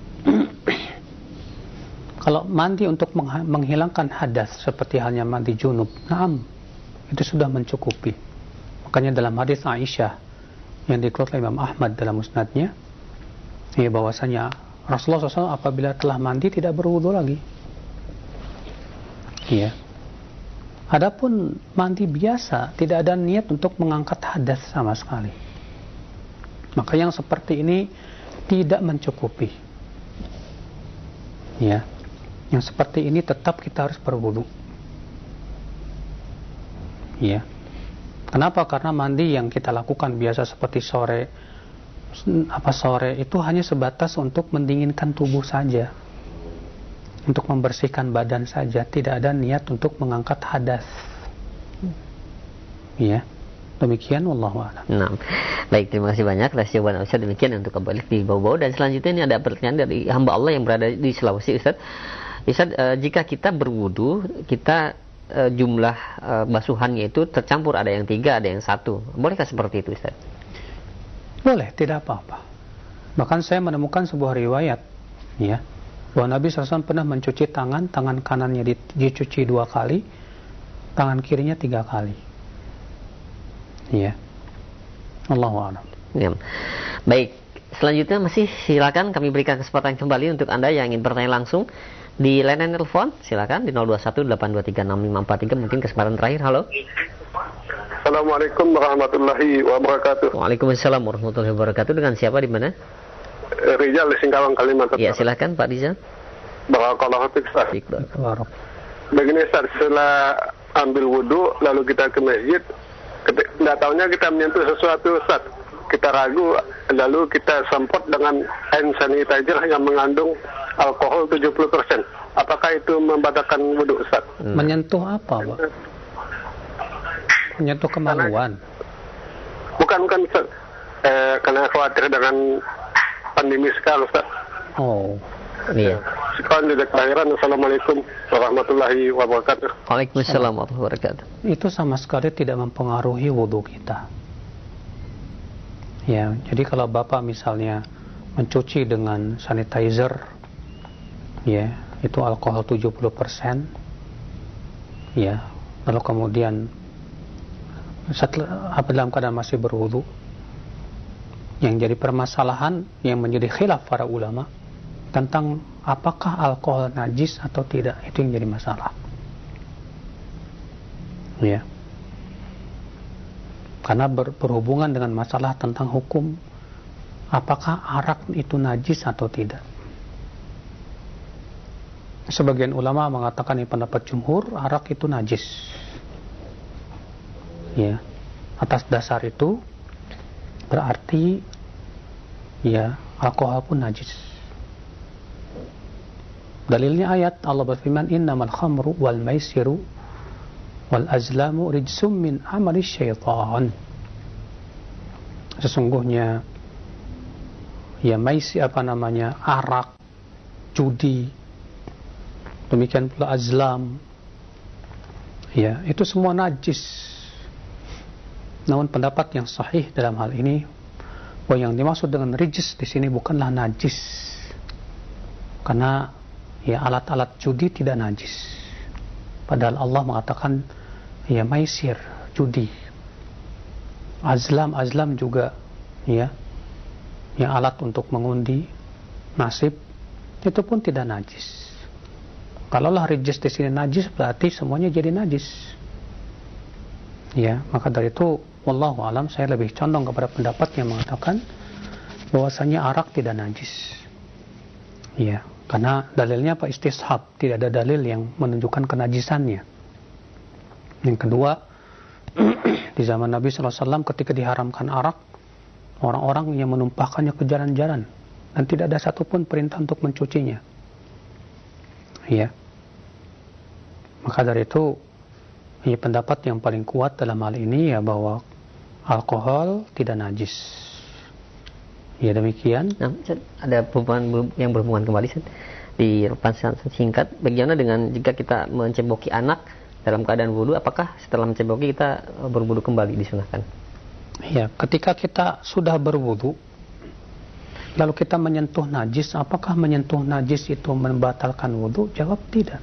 A: Kalau mandi untuk menghilangkan hadas seperti halnya mandi junub, naam, itu sudah mencukupi. Makanya dalam hadis Aisyah yang dikeluarkan Imam Ahmad dalam musnadnya, ya, bahwasanya Rasulullah SAW apabila telah mandi tidak berwudu lagi. Ya. Adapun mandi biasa tidak ada niat untuk mengangkat hadas sama sekali. Maka yang seperti ini tidak mencukupi. Ya. Yang seperti ini tetap kita harus berwudu. Ya. Kenapa? Karena mandi yang kita lakukan biasa seperti sore itu hanya sebatas untuk mendinginkan tubuh saja, untuk membersihkan badan saja, tidak ada niat untuk mengangkat hadas. Ya, demikian, wallahu a'lam.
B: Nah, baik, terima kasih banyak atas jawaban Ustaz. Demikian untuk kembali di bawah-bawah. Dan selanjutnya ini ada pertanyaan dari hamba Allah yang berada di Sulawesi, Ustaz. Ustaz, jika kita berwudu, kita jumlah basuhannya itu tercampur, ada yang 3, ada yang 1. Bolehkah seperti itu, Ustaz?
A: Boleh, tidak apa-apa. Bahkan saya menemukan sebuah riwayat, ya, bahwa Nabi SAW pernah mencuci tangan kanannya dicuci 2 kali, tangan kirinya 3 kali. Ya, Allahu a'lam.
B: Ya. Baik, selanjutnya masih silakan kami berikan kesempatan kembali untuk Anda yang ingin bertanya langsung di layanan telepon. Silakan di 0218236543, mungkin kesempatan terakhir. Halo.
D: Assalamualaikum warahmatullahi wabarakatuh.
B: Waalaikumsalam warahmatullahi wabarakatuh. Dengan siapa, di mana?
D: Rizal di Singkawang, Kalimantan.
B: Ya, silakan Pak Rizal.
D: Barakallahu fiik, Ustaz.
A: Barak.
D: Begini Ustaz, setelah
F: ambil wudhu lalu kita ke masjid, tidak tahunya kita menyentuh sesuatu, Ustaz. Kita ragu, lalu kita semprot dengan hand sanitizer yang mengandung alkohol 70%. Apakah itu membatalkan wudhu, Ustaz?
A: Menyentuh apa, Pak? Menyentuh kemaluan?
F: Bukan, Ustaz. Karena khawatir dengan pandemi sekarang, Ustaz.
B: Oh, iya.
F: Sekarang di kelahiran. Assalamualaikum warahmatullahi wabarakatuh.
B: Waalaikumsalam warahmatullahi wabarakatuh.
A: Itu sama sekali tidak mempengaruhi wudhu kita. Ya, jadi kalau Bapak misalnya mencuci dengan sanitizer, ya, itu alkohol 70%, ya, lalu kemudian setelah dalam keadaan masih berwudu, yang jadi permasalahan yang menjadi khilaf para ulama tentang apakah alkohol najis atau tidak, itu yang jadi masalah. Ya. Karena berhubungan dengan masalah tentang hukum apakah arak itu najis atau tidak. Sebagian ulama mengatakan ini pendapat jumhur, arak itu najis. Ya. Atas dasar itu berarti ya alkohol pun najis. Dalilnya ayat Allah berfirman, innamal khamru wal maisiru wal azlamu rijsum min amali syaitan. Sesungguhnya ya arak, judi, demikian pula azlam, ya itu semua najis. Namun pendapat yang sahih dalam hal ini bahwa yang dimaksud dengan rijis di sini bukanlah najis, karena ya alat-alat judi tidak najis. Padahal Allah mengatakan ya maisir, judi, azlam juga ya alat untuk mengundi nasib, itu pun tidak najis. Kalaulah rijis di sini najis, berarti semuanya jadi najis. Ya, maka dari itu wallahu alam, saya lebih condong kepada pendapat yang mengatakan bahwasanya arak tidak najis. Ya, karena dalilnya apa? Istishab, tidak ada dalil yang menunjukkan kenajisannya. Yang kedua, di zaman Nabi SAW ketika diharamkan arak, orang-orang yang menumpahkannya ke jalan-jalan dan tidak ada satupun perintah untuk mencucinya. Ya, maka dari itu ini pendapat yang paling kuat dalam hal ini ya bahwa alkohol tidak najis. Ya demikian.
B: Nah, ada hubungan yang berhubungan kembali di repan singkat. Bagaimana dengan jika kita menceboki anak dalam keadaan wudu, apakah setelah menceboki kita berwudu kembali disunahkan?
A: Ya, ketika kita sudah berwudu lalu kita menyentuh najis, apakah menyentuh najis itu membatalkan wudu? Jawab tidak.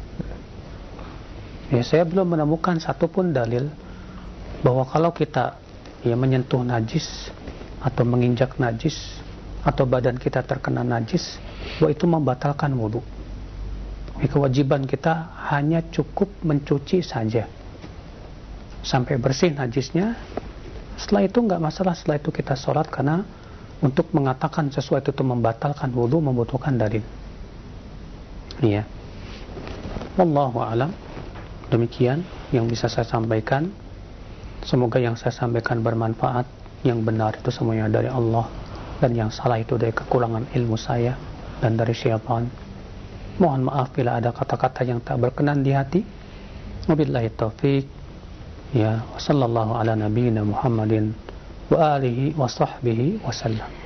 A: Ya, saya belum menemukan satupun dalil bahwa kalau kita menyentuh najis atau menginjak najis atau badan kita terkena najis, bahwa itu membatalkan wudu. Kewajiban kita hanya cukup mencuci saja sampai bersih najisnya. Setelah itu nggak masalah, setelah itu kita sholat, karena untuk mengatakan sesuatu itu membatalkan wudu membutuhkan dalil. Iya. Wallahu a'lam. Demikian yang bisa saya sampaikan. Semoga yang saya sampaikan bermanfaat. Yang benar itu semuanya dari Allah, dan yang salah itu dari kekurangan ilmu saya dan dari syaitan. Mohon maaf bila ada kata-kata yang tak berkenan di hati. Wabillahi taufiq. Ya, sallallahu ala nabiyyina Muhammadin wa alihi wa sahbihi wa sallam.